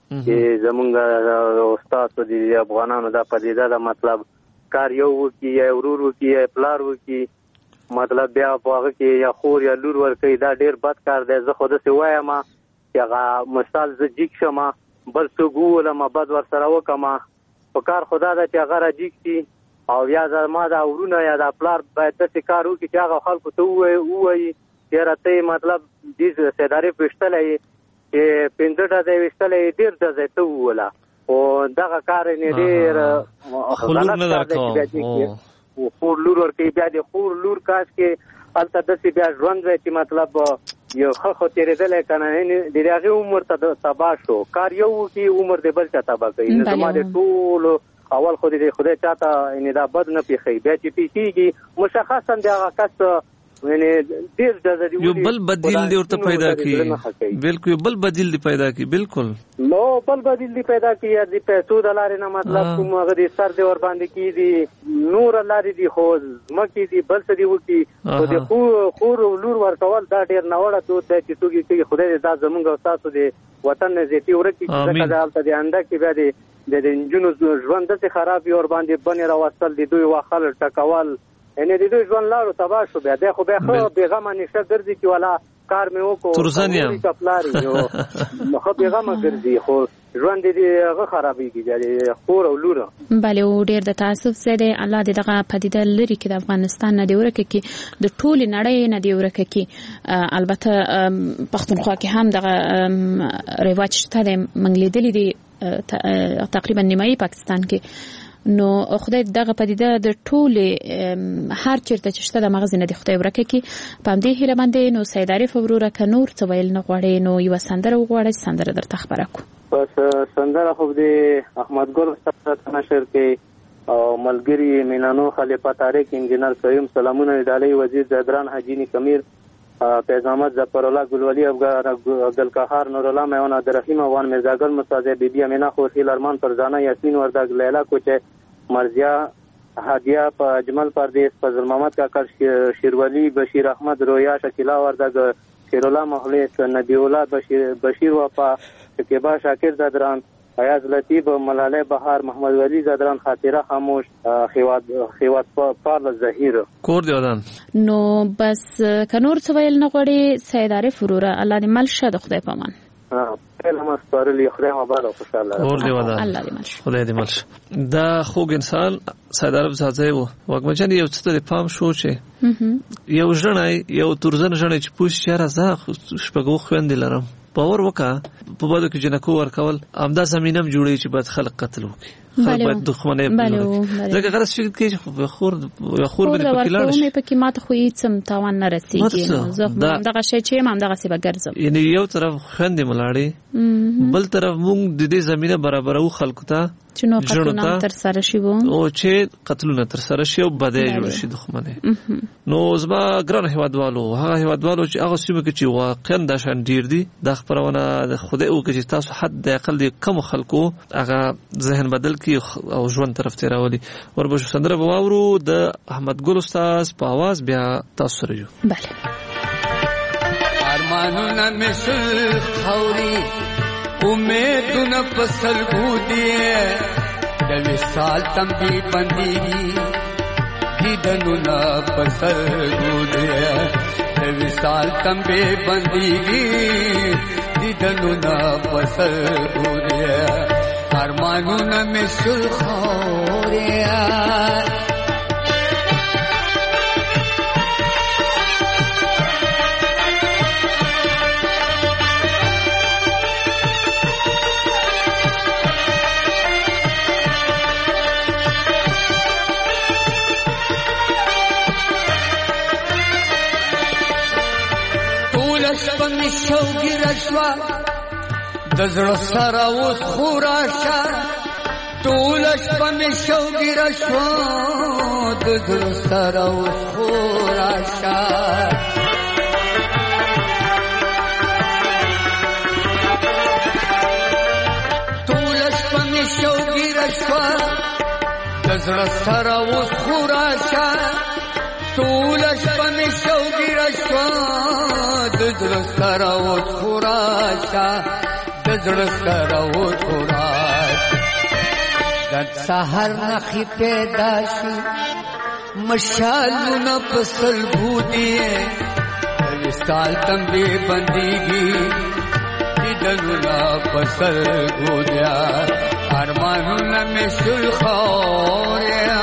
چې زمونږ استاد دي افغانانو دا پدې دا مطلب کار یو وکي یا ورور وکي یا پلار وکي مطلب بیا باغ کې یا خور یا لور ور کوي دا ډیر بد کار دی. زه خود څه وایم چې هغه مثال ز جیک شمه بل څه ګول ما بد ور سره وکما په کار خدا دا چې هغه را جیک شي او یا زما دا ورونه یا دا پلار باید د کار وکي چې هغه خلکو ته وایي وایي چې راته مطلب دې سیداري پښتلې چې پنځه د وشتلې ډیر د زه ته ولا او دغه کار نه ډیر خلود نه درکو او خور لور ورته بیا د خور لور کاش کې البته د سی بیا ژوند وای چې مطلب یو خو خو تیرېدل کنه نه د هغه عمر ته تبا شو کار یو کې عمر د بل چا تبا کوي نو زما د ټول اول خو دې خدای چاته ان دا بد نه پیخي بیا چې پیږي مشخصا د هغه کس یعنی ډیر د یو بل بدیل دی ورته پیدا کی بالکل بل بدیل دی پیدا کی بالکل نو بل بدیل دی پیدا کی یا د پیسو د لارې نه مطلب کوم غدي سر دی ور باندې کی دي نور لارې دی خو مکی دی بل څه دی وکی خو د خو خور لور ور کول دا ډیر نوړه دوت دی چې توګي چې خدای دا زمونږ او تاسو دی وطن نه زیتی ورکی چې دا حالت دی انده کې بیا دی د انجونو ژوند ته خراب یو ور باندې بنې را وصل دي دوی واخل ټکول ان دې دوی ژوند لارو تبا شو بیا د خو به خو پیغام نشه ګرځي چې والا کار مې وکړو ترزنیم کپلاری یو خو پیغام ګرځي خو ژوند دې هغه خرابېږي چې خور او لور. بله او ډیر د تاسف زده الله دې دغه پدیده لري کې د افغانستان نه دی ورکه کې د ټول نړۍ نه دی ورکه کې البته پښتونخوا کې هم دغه رواج شته د منګلیدلې دی تقریبا نیمایي پاکستان کې نو خدای دغه پدیده د ټول هر چیرته چې شته د مغز نه دی خدای ورکه کی پام دې هله باندې نو سید عارف وروره ک نور څه ویل نه غواړي نو یو سندره وغواړي سندره درته خبره کو بس سندره خو دې احمد ګل ستاسو نشر کې او ملګری مینانو خلیفہ طارق انجینر کریم سلامونه اداري وزیر زدران حجینی کمیر پیغامت ظفر الله گلولی افغان عبدالقهار نور الله میوان عبدالرحیم افغان مرزا گل مساعد بی بی امینا خوشیل ارمان فرزانه یاسمین ورداگ لیلا کوچه مرزیا هادیه په اجمل پردیس فضل محمد کاکر شیرولی بشیر احمد رویا شکیلا ورداگ شیرالله مخلص نبی الله بشیر بشیر وفا شکیبا شاکر زدران ایاز لطیف ملاله بهار محمد ولی زدران خاطره خاموش خیوات خیوات پارل زهیر کور دی ودان نو بس کنور څه ویل نه غوړي سید عارف وروره الله دې مل شه د خدای پامان ها کله مستورلی خدای مبارک خوشاله کور دی ودان الله دې مل شه خدای دې مل شه دا خوګ انسان سید عارف زاده وو وګمچن یو څه د پام شو چې یو ژړای یو تورزن ژړای چې پوښ چیرې زه شپږو خويند لرم باور وکا په بده کې جنکو ور کول امدا زمينم جوړي چې بد خلق قتل وکي خلک باید دښمنه بلل ځکه غرض فکر کوي چې خور خور به پکې لاړ شي مې پکې ماته خو هیڅ هم تاوان نه رسیږي زه دغه شی چې ما دغه سی بګرځم یعنی یو طرف خويندې ملاړي بل طرف مونږ د دې زمينه برابرو خلکو ته چې نو قتلونه تر سره شي وو او چې قتلونه تر سره شي او بده جوړ شي دښمنه نو زما ګران هوادوالو هغه هوادوالو چې هغه سیمه کې چې واقعا د شان ډیر دي د خبرونه د خدای او کې تاسو حد د اقل د کم خلکو هغه ذهن بدل کی او ژوند طرف ته راولي وربشو سندره بواورو د احمد ګل استاد په आवाज بیا تاسو سره یو bale ارمانونه مسل خوري امیدونه پسل ګودي د وصال تم دی بندي دیدنونه پسل ګودي د وصال تمبه بنديږي دیدنو نا پسل ګوریا ارمانونه مې سل خوریا پمی شوگی رشوا دزړه سره اوس خوراشا ټولش پمی شوگی رشوا دزړه سره اوس خوراشا ټولش پمی شوگی رشوا دزړه سره اوس خوراشا ټولش پمی شوگی رشوا دزړه سره اوس خوراشا دزړه سره اوس خوراشا د سحر نخي پیدا شي مشالونه پسل بودي وصال تمبه بنديږي دیدنو لا پسل بودیا ارمانونه مې سل خوریا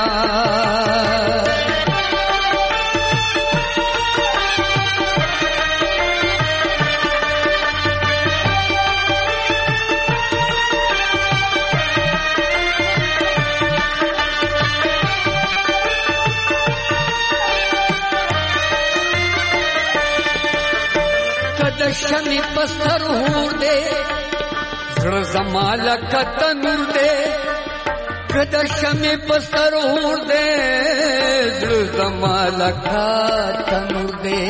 شمی پستر هور دے زړه زما لکه تنور دے کده شمی پستر هور دے زړه زما لکه تنور دے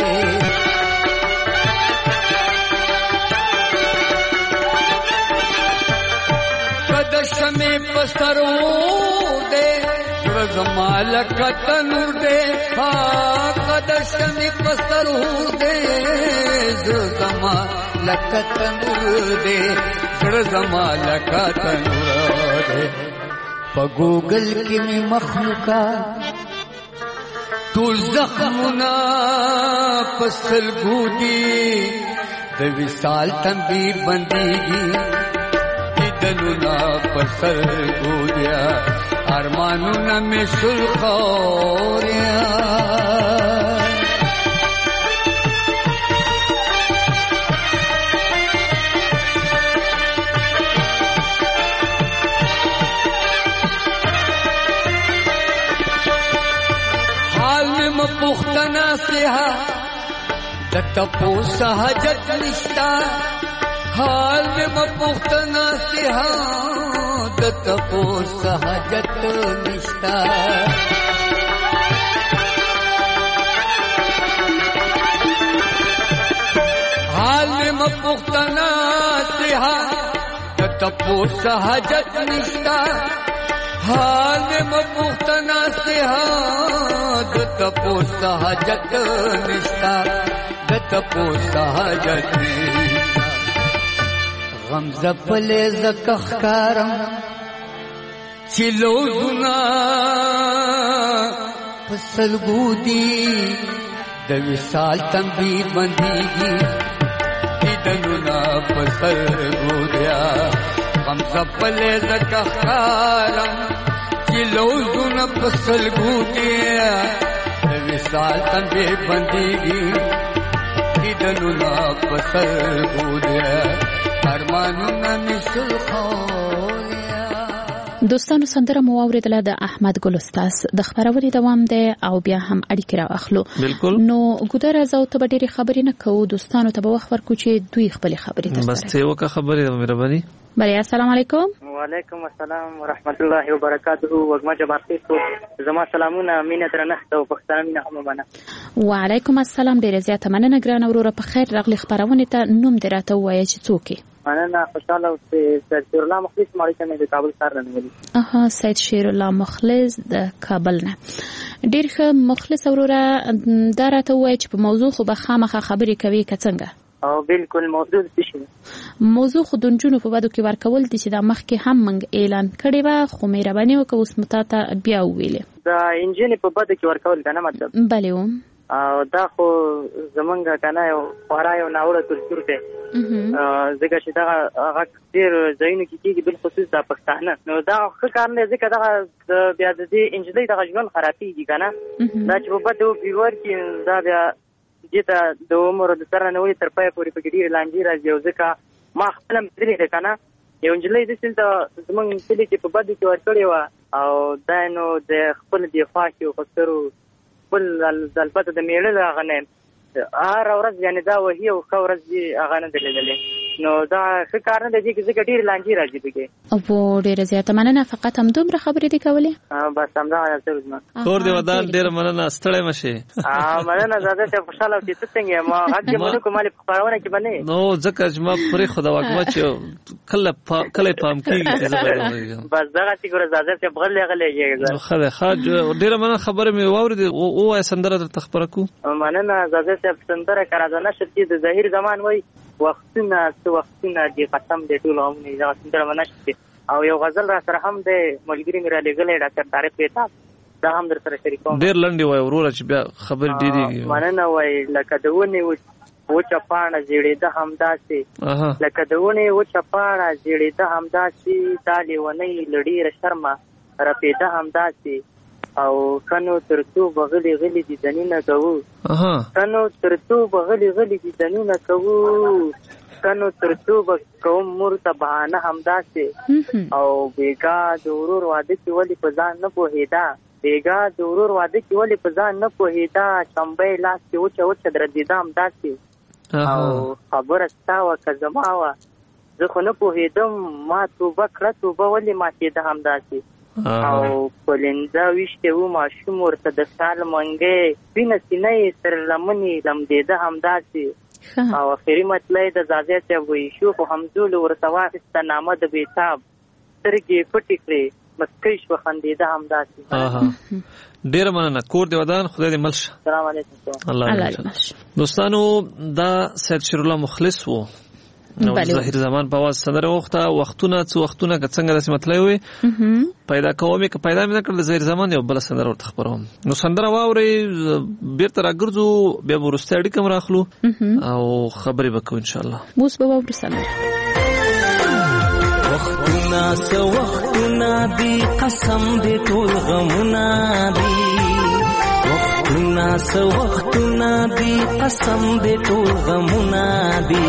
کده شمی پستر هور دے زړه زما لکه تنور دے ها کده شمی پستر هور دے زما لکه تنور دے زړه زما لکه تنور دے په ګوګل کې می مخلوقا ټول زخمونه پسل ګودي د وصال تمبي بنديږي دیدنو نا پسل ګودیا ارمانونه می سل خوریا پختنا سها د تپو سہجت نشتا حال میں پختنا سها د تپو سہجت نشتا حال میں پختنا سها د تپو سہجت نشتا حال میں پختنا سها د تپو سہجت نشتا د تپو سہجت نشتا غم زپلے زکخ کارم چلو زنا پسل گودی د وصال تمبی بندیگی دیدنو نا پسل گودیا غم زپلے زکخ کارم چلو زنا پسل گودیا وصال تمبه بنديږي دیدنو لا پسل بودیا ارمانونه نشل خوریا. دوستانو سندره مو اوریدله د احمد ګل استاد د خبرونې دوام دی او بیا هم اړیکې را اخلو. بالکل. نو ګودر زو ته ډېری خبرې نه کوو، دوستانو ته به وخت ورکو چې دوی خپل خبرې ترسره بس ته وکه خبرې مهرباني. بله السلام علیکم. وعلیکم السلام ورحمت الله وبرکاته. وګما جبار تاسو زما سلامونه مینه درنښت او پښتنه مینه هم منه. وعلیکم السلام. ډېر زیاته مننه ګران وروره په خیر راغلی خبرونه ته نوم دراته وایي چې څوک مننه خوشاله او سید شیر الله مخلص ماړی ته د کابل ښار نه ویلي. اها سید شیر الله مخلص د کابل نه. ډېر ښه مخلص وروره دا راته وایي چې په موضوع خو به خامخا خبرې کوي که څنګه؟ او بالکل موضوع څه شي؟ موضوع خو د نجونو په بدو کې ورکول دي چې دا مخکې هم موږ اعلان کړی و، خو مهرباني وکړه اوس مو تا ته بیا وویلې. د انجینې په بدو کې ورکول که نه مطلب؟ بلې و. او دا خو زمونږ کنه یو خورا یو ناوړه کلتور دی ځکه چې دا هغه ډېر ځایونو کې کېږي بالخصوص د پښتانه. نو دا ښه کار نه دی ځکه دغه بیا د دې نجلۍ دغه ژوند خرابېږي که نه. دا چې په بده وپېور کړي دا بیا دې ته د عمر د سر نه ولې تر پایه پورې پکې ډېرې لانجې راځي. او ځکه ما خپله هم لیدلې ده که نه یو نجلۍ داسې ته زمونږ کلي کې په بدو کې ورکړې وه او دا نو د خپل دفاع کې وخسترو خپل د البته د میړه د هغه نه هره ورځ یعنې دا وهي او ښه ورځ دې هغه نه ده لیدلې. نو دا ښه کار نه دی ځکه ډېرې لانجې راځي پکې. او ډېره زیاته مننه. فقط همدومره خبرې دې کولې؟ بس همدغه یو څه روزمه. کور دې ودان ډېره مننه. ستړی مه شې. مننه زاده صاحب خوشحاله اوسې. ته څنګه یې؟ ما غږ دې منو کوم مالې په خپرونه کې به نه یې. نو ځکه چې ما پرېښوده وږمه چې کله کله یې پام کېږي چې زه غږېږم. بس دغسې ګوره زاده صاحب غلی غلی کېږي. ښه دی ښه ډېره مننه. خبره مې واورېدې. ووایه سندره درته خپره کړو. مننه زاده صاحب. سندره کرازه نشر چې د ظهیر زمان وایي وختونه څه وختونه دې قسم دې ټول غمونه دغه سندره به نشر چې او یو غزل را سره هم دی ملګري مې را لېږلی ډاکټر طارق بیتاب دا هم در سره شریکوم. ډېر لنډې وایي وروره چې بیا خبرې ډېرېږي. مننه وایي لکه د ونې وچه پاڼه زیړېده همداسې لکه د ونې وچه پاڼه زیړېده همداسې دا لیونۍ له ډېره شرمه رپېده همداسې او کنو ترڅو بغلی غلی دي دنونه کوو کنو ترڅو بغلی غلی دي دنونه کوو کنو ترڅو به کوم مور ته بهانه همداسې او بیګا د ورور واده کې ولې په ځان نه پوهېده بیګا د ورور واده کې ولې په ځان نه پوهېده چمبۍ لاس کې وچه وچه درځېده همداسې او خبره ستا وه که زما وه زه خو نه پوهېدم ما توبه کړه توبه ولې ماتېده همداسې او پلنده ویشته و ماشوم ورته د سال منګی سپینه سینه یې تر لمنې لمدېده همداسې او اخري مطلع د زاځی صاحب وایي شو خو همزولو ورته واخېسته نامه د بیتاب سترګې پټې کړې مسکی شوه خندېده همداسې. ډېره مننه. کور دې ودان. خدای دې مل شه. سلام علیکم. الله دوستانو دا سید شیرالله مخلص و نو ظاهر زمان په واز سندره وخته وختونه څو وختونه که څنګه داسې مطلب وي پیدا کوم که پیدا مې نه کړل ظاهر زمان یو بل سندره ورته خبروم. نو سندره واوري بیرته راګرځو بیا ورسته اړیکه راخلو او خبرې وکړو ان شاء الله. موږ به واورو سندره. وختونه سو وختونه دی قسم دې ټول غمونه دی وختونه سو وختونه دی قسم دې ټول غمونه دی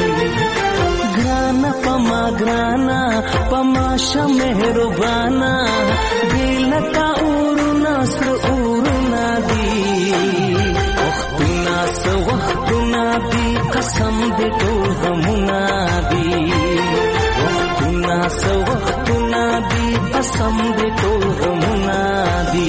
ګرانه پما ګرانه پما شه مهربانا دلتا اورونه سر اورونه دی وختونه سو وختونه دی قسم دې ټول غمونه دی وختونه سو وختونه دی قسم دې ټول غمونه دی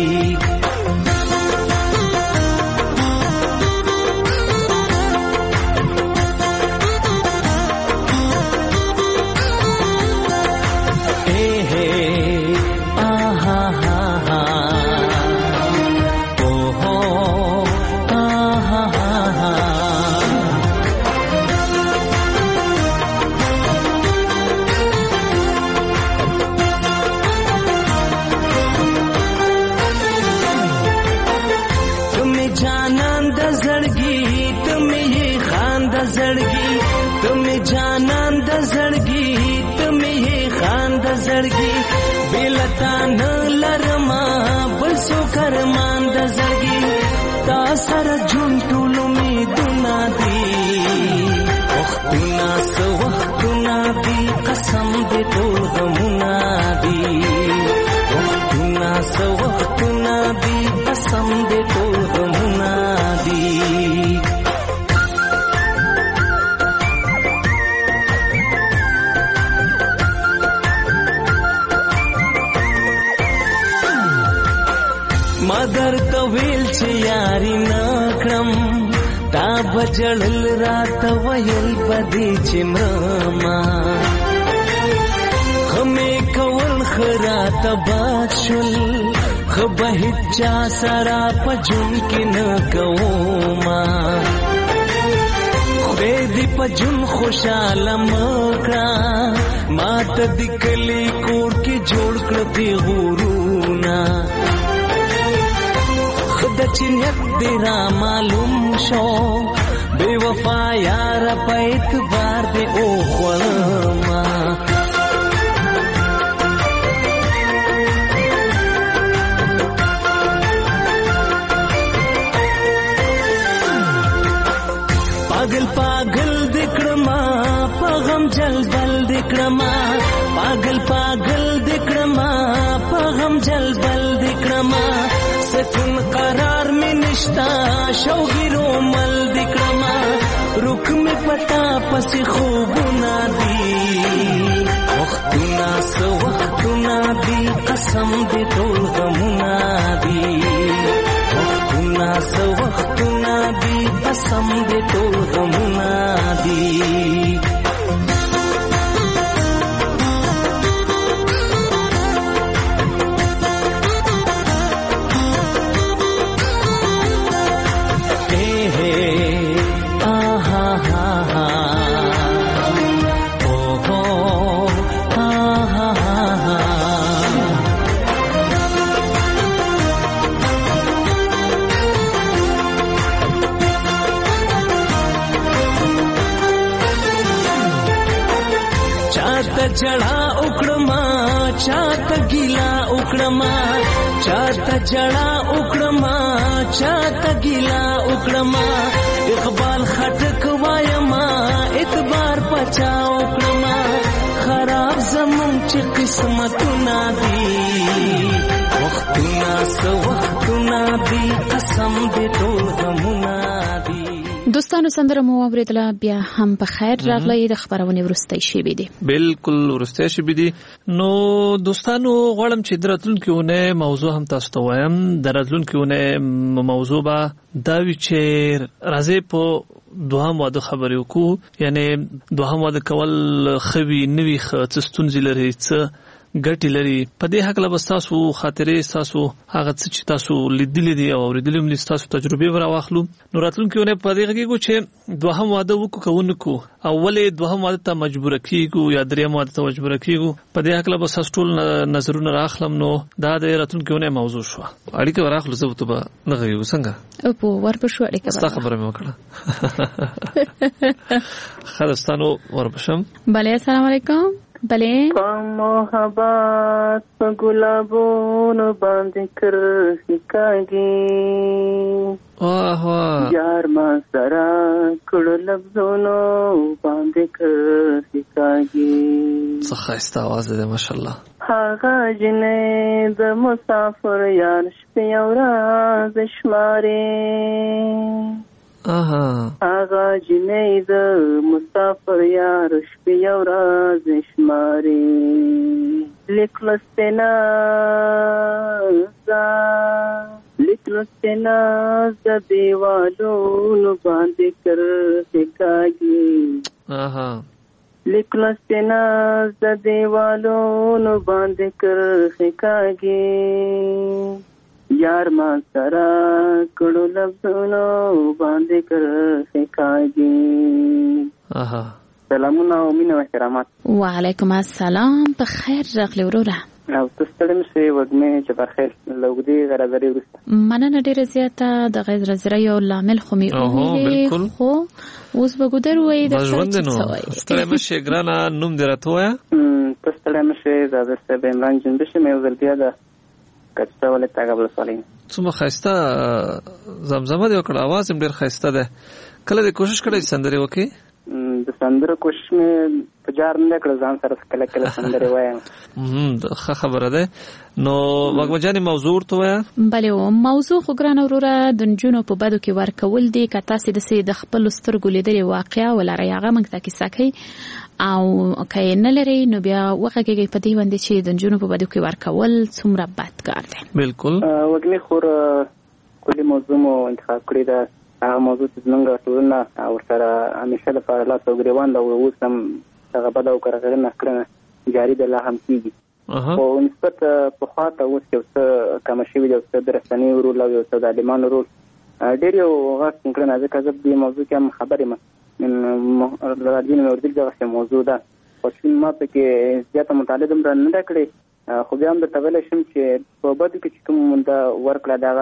زړګي بلتان لرما بل سو کرمان د زړګي تا سره جون ټول امیدونه دي وختونه سو وختونه دي قسم دې ټول غمونه دي وختونه سو وختونه دي قسم دې ټول غمونه دي مدر ته ویل چې یاري نکړم تا بجړل رات ویل بدی چې مرما خمه کول خرات بادشل خبه چا سرا پجون کې نه کوما خدای دې پجون خوشاله مکړه مات دکلی کور کې جوړ کړ دې غورونا د چې نیت دې را معلوم شو بے وفا یار په اعتبار دې او خورما पागल पागल दिकड़मा पगम जल बल दिकड़मा पागल पागल दिकड़मा पगम जल बल दिकड़मा सकून करार में निश्ता शौगिरो मल दिकड़मा रुक में पता पसी खूब ना दी वक्तुना सो वक्तुना दी कसम दे तोल गमुना दी वक्तुना सो वक्तुना दी कसम दे तोल गमुना दी जड़ा उकड़मा चात गीला उकड़मा चात जड़ा उकड़मा चात गीला उकड़मा इकबाल खटक वायमा इतबार पचा उकड़मा खराब जमन च किस्मत ना दी वक्तुना सो वक्तुना दी कसम दे तो गमुना दी دوستانو سندره مو اوریدله بیا هم په خیر راغلی د خبرونه ورستۍ شي بيدي بالکل ورستۍ شي بيدي نو دوستانو غواړم چې دراتلونکیونه موضوع هم تاسو ته وایم دراتلونکیونه موضوع با دا وی چې راځي په دوهم واده خبرې وکړو یعنی دوهم واده کول خوي نوي خصستون زلري څه ګټي لري په دې حق له تاسو خاطرې تاسو هغه چې تاسو لیدلې دي او اوریدلې هم تاسو تجربه ورواخلو نو راتلونکي نه په دې کې چې دوهم واده وکړو اولې دوهم واده ته مجبور کیږو یا دریم واده ته مجبور کیږو په دې حق له تاسو ټول نظرونه راخلم نو دا د راتلونکي نه موضوع شو اړیکه وراخلو زه ته به نه غوښم څنګه او په ورپښو اړیکه تاسو خبره مې وکړه خلاصانو ورپښم بله السلام علیکم بله محبت په ګلابونو باندې کر ښکاږي واه واه یار ما سره کړه لفظونو باندې کر ښکاږي څه ښایسته आवाज ده ماشاءالله هغه جنې د مسافر یار شپې او ورځ شماري آها هغه جنې د مسافر یار شپې او ورځ شماري لیکلستنا زا لیکلستنا ز دیوالونو باندې کر ښکاږي آها لیکلستنا ز دیوالونو باندې کر ښکاږي یار ما سره کړو لفظونو باندې کر ښکاږي آها سلامونه او مینه او احترامات وعلیکم السلام په خیر راغلی وروره او تاسو ته مشه وګمه چې په خیر لوګدي غرضري ورسته مننه ډیره زیاته د غیر رضای او لامل خو می بالکل خو اوس بګودر وای د ژوند نو ستړي مشه ګرانه نوم درته وای تاسو ته مشه زاده سبه عمران جن بشه مې ورته دا کڅه ولې تاګه بل سوالین څومره خسته زمزمه دی وکړه आवाज هم ډیر خسته ده کله دې کوشش کړې سندري وکي د سندره کوشش مې په جار نه کړ ځان سره کله کله سندري وایم هم ښه خبره ده نو وګمجاني موضوع ورته وای بله موضوع خو ګران وروره د نجونو په بدو کې ورکول دي کته سي د سي د خپل سترګو لیدلې واقعیا ولري هغه موږ ته کیسه کوي او کای نه لري نو بیا وګړي په دې باندې چې د نجونو په بدو کې ورکول څومره بد کار دی بالکل وګني خور کلی موضوع مو انتخاب کړی دا هغه موضوع چې موږ ټولنه او سره همیشه لپاره لا توګریوان دا اوس هم هغه بد او کارغه نه کړنه جاری ده لا هم کیږي او نسبت په خاطر اوس یو څه کم شوی دی چې درسنی ورول او څه د عالمانو رول ډیر یو غاښ کړنه ځکه چې دې موضوع کې هم خبرې ما راځي نو ورته دا موضوع ده او چې ما په کې زیاته مطالعه هم نه کړې خو بیا هم د تبل شم چې په بده کې کوم دا ورکړه دا غدا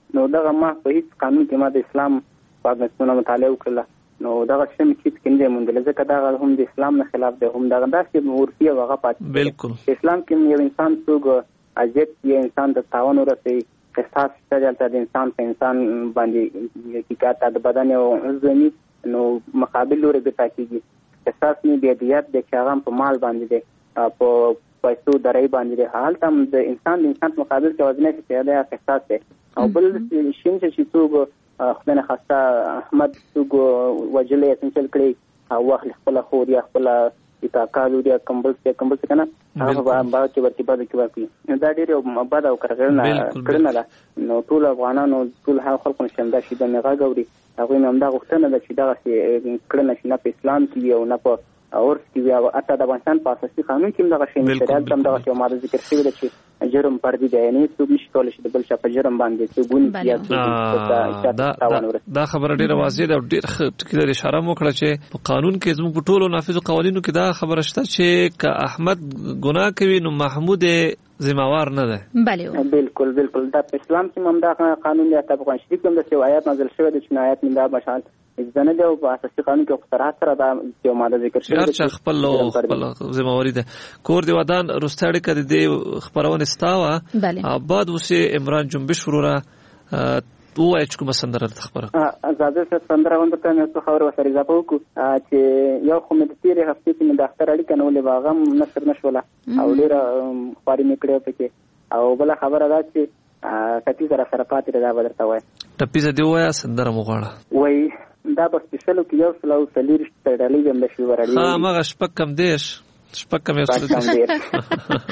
نو دغه ما په هیڅ قانون کې ما د اسلام په اړه مطالعه وکړه نو دغه شم چې څنګه مونږ ځکه دا هم د اسلام نه خلاف دی هم دغه داسې ورفي هغه پاتې بالکل اسلام کې یو انسان څوک اجت یو انسان د تاوان ورته قصاص شته د انسان په انسان باندې حقیقت د بدن او ځنی نو مقابل لوري به تاکيږي قصاص نه دی دیت د چاغم په مال باندې دی په پیسو درای باندې دی حال تم د انسان د انسان مقابل کې وزنه چې دا قصاص دی او بل شین چې څوک خدای خاصه احمد څوک وجلې اسنچل کړی او واخل خپل خور یا خپل اطاعت یا کمبل څه کمبل څه کنه هغه به چې ورته به کې ورکی دا ډېر بد او کړنه کړنه ده نو ټول افغانانو ټول هغه خلکو شمدا شي د میغا غوري هغه هم دا غوښتنه ده چې دا کړنه شي نه په اسلام کې او نه په اور کې او اته د افغانستان په اساسي قانون کې دغه شی نشته دا هم دغه ماده ذکر شوی دی چې جرم پر دي دی نه څوک نشي کولای چې د بل شپ جرم باندې څوک ګونی دا دا خبره ډیره واضح ده او ډیر ټکیلر اشاره مو کړه چې په قانون کې زموږ په ټولو نافذ قوانینو کې دا خبره شته چې ک احمد ګناه کوي نو محمود ذمہوار نه ده بله بالکل بالکل دا په اسلام کې هم دا قانون دی ته په شریک هم د څو آیات نازل شوی د چې آیات من دا بشال ځنه دی او په اساسي قانون کې اختراعات سره دا یو ماده ذکر شوی دی چې خپل خپل ذمہواری ده کور دی ودان رستاړي کړي دی خبرونه استاوه آباد وسه عمران جنبش ورورا تو اچ کوم سندره خبره زاده څه سندره وندته نو څه خبره وسره اضافه وکړو چې یو خو مې د تیرې هفته کې د اختر اړیکه نو له باغم نشر نشوله او ډیر خاري میکړې پکې او بل خبره ده چې کتی سره سره پاتې دا بدرته وای ټپي زه دی وای سندره مغواړه وای دا په سپیشلو کې یو سلو سلیر تړلې جام د شو ورړې ها مغه شپک کم دیش شپک کم یو سلو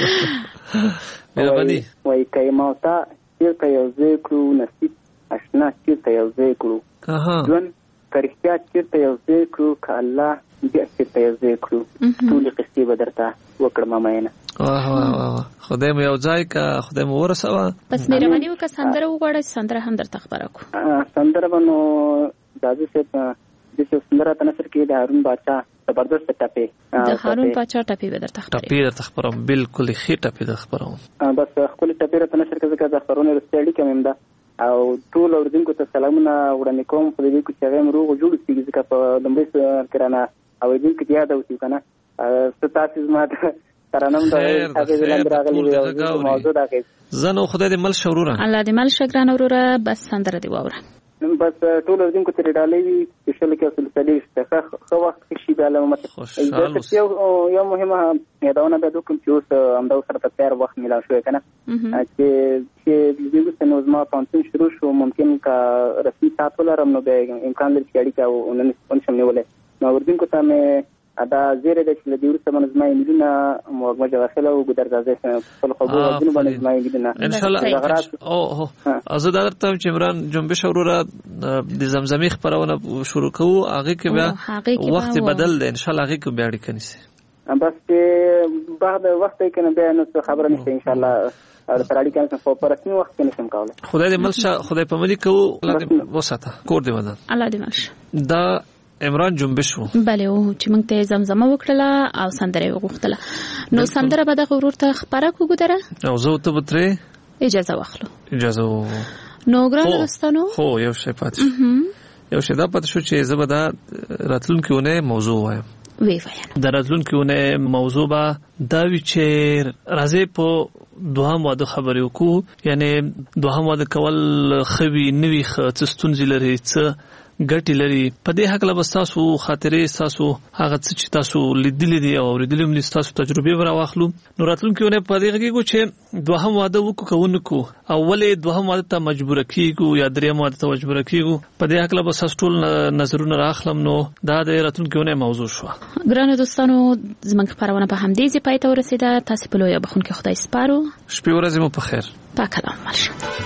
مهرباني وای کای ماوتا چې یو ذکر نصیب اشنا چیرته یو ځای کړو ځوان کرښتیا چیرته یو ځای کړو که الله بیا چیرته یو ځای کړو ټولې قصې به درته وکړم ماینه واه واه واه خدای مو یو ځای که خدای مو ورسوه بس مهرباني وکړه سندره وغواړئ سندره هم درته خبره کړو سندره به نو دادو صاحب د سندره په نثر کې د هارون باچا زبردست ټپې د هارون باچا ټپې به درته خبره ټپې درته خبروم بالکل ښې ټپې درته خبروم بس خپل ټپې په نثر کې ځکه د خبرونې وروستۍ اړیکه مې ده او ټول اوریدونکو ته سلامونه وړاندې کوم په دې کې چې هغه روغ جوړ شي ځکه په لومړي کرانه اوریدونکو ته یاد اوسې کنه ستاسو زما ترانم د هغه لاندې راغلي موضوع دا کې زنه خدای دې مل شوروره الله دې مل شګران وروره بس سندره دی وره بس ټول اوریدونکو ته ډالې چې شل کې اصل تدې څخه خو وخت کې شي به علامت یو یو مهمه یادونه به کوم چې اوس همدا سره په تیر وخت ملا شوې کنه چې چې دغه سنوزما پانتون شروع شو ممکن کا رسمي تاسو لرم نو به امکان لري چې اړیکه او نن څنګه نیولې نو اوریدونکو ته مې ادا زیره د چې د ورسره منظمه میلیونه موږ غوښله او ګدر ځای خپل خبرو غوښنه باندې منظمه میلیونه ان شاء الله او ازاد درته چې عمران جنبش وروره د زمزمي خبرونه شروع کوو هغه کې بیا وخت بدل دی ان شاء الله هغه کې بیا اړیکه نشي بس چې بعد وخت کې نه بیا نو خبره نشي ان شاء الله او تراړي کنه په پرسمي وخت کې نشم کولای خدای دې ملشه خدای په ملي کوو الله دې وساته کور دې ودان الله دې ملشه دا عمران جنبش وو بله او چې موږ ته زمزمه وکړه او سندره وغوښتله نو سندره به د غرور ته خبره کوګدره او زه ته بتره اجازه واخلو اجازه نو ګران دوستانو خو یو شی پاتې یو شی دا پاتې شو چې زه به دا راتلونکیونه موضوع وایم وی وایم د راتلونکیونه موضوع به دا وی چې راځي په دوهم واده خبرې وکړو یعنی دوهم واده کول خوي نوي څستون لري څه ګټي لري په دې حق له تاسو خاطرې تاسو هغه چې تاسو لیدلې دي او ورېدلې هم تاسو تجربه ور واخلو نو راتلونکي په دې کې چې دوهم واده وکړو اولې دوهم واده ته مجبور کیږو یا دریم واده ته مجبور کیږو په دې حق له تاسو ټول نظرونه راخلم نو دا د راتلونکي موضوع شو ګرانو دوستانو زموږ خبرونه په همدې ځای پای ته ورسیده تاسو په لوی بخونکي خدای سپارو شپې ورځې مو په خیر پاک الله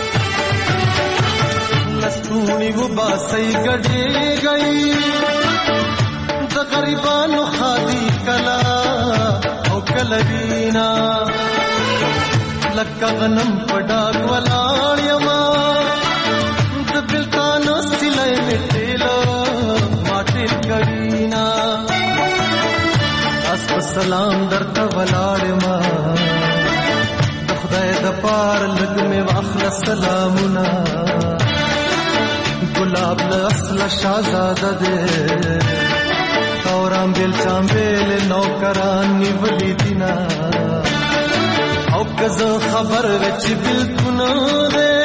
لستونی و باسی گڑی گئی دا غریبانو خادی کلا او کلوینا لکا غنم پڑاک ولاړ یما دا بلتانو سلائی مٹیلو ماتل کڑینا اسپ سلام درتا ولاړ یما دا خدای خدای د پار لګ می واخله سلامونه ګلاب له اصل شاهزاده دې اورام بیل چامبیل نوکران نیولی دینا او کزه خبر وچ بالکل نه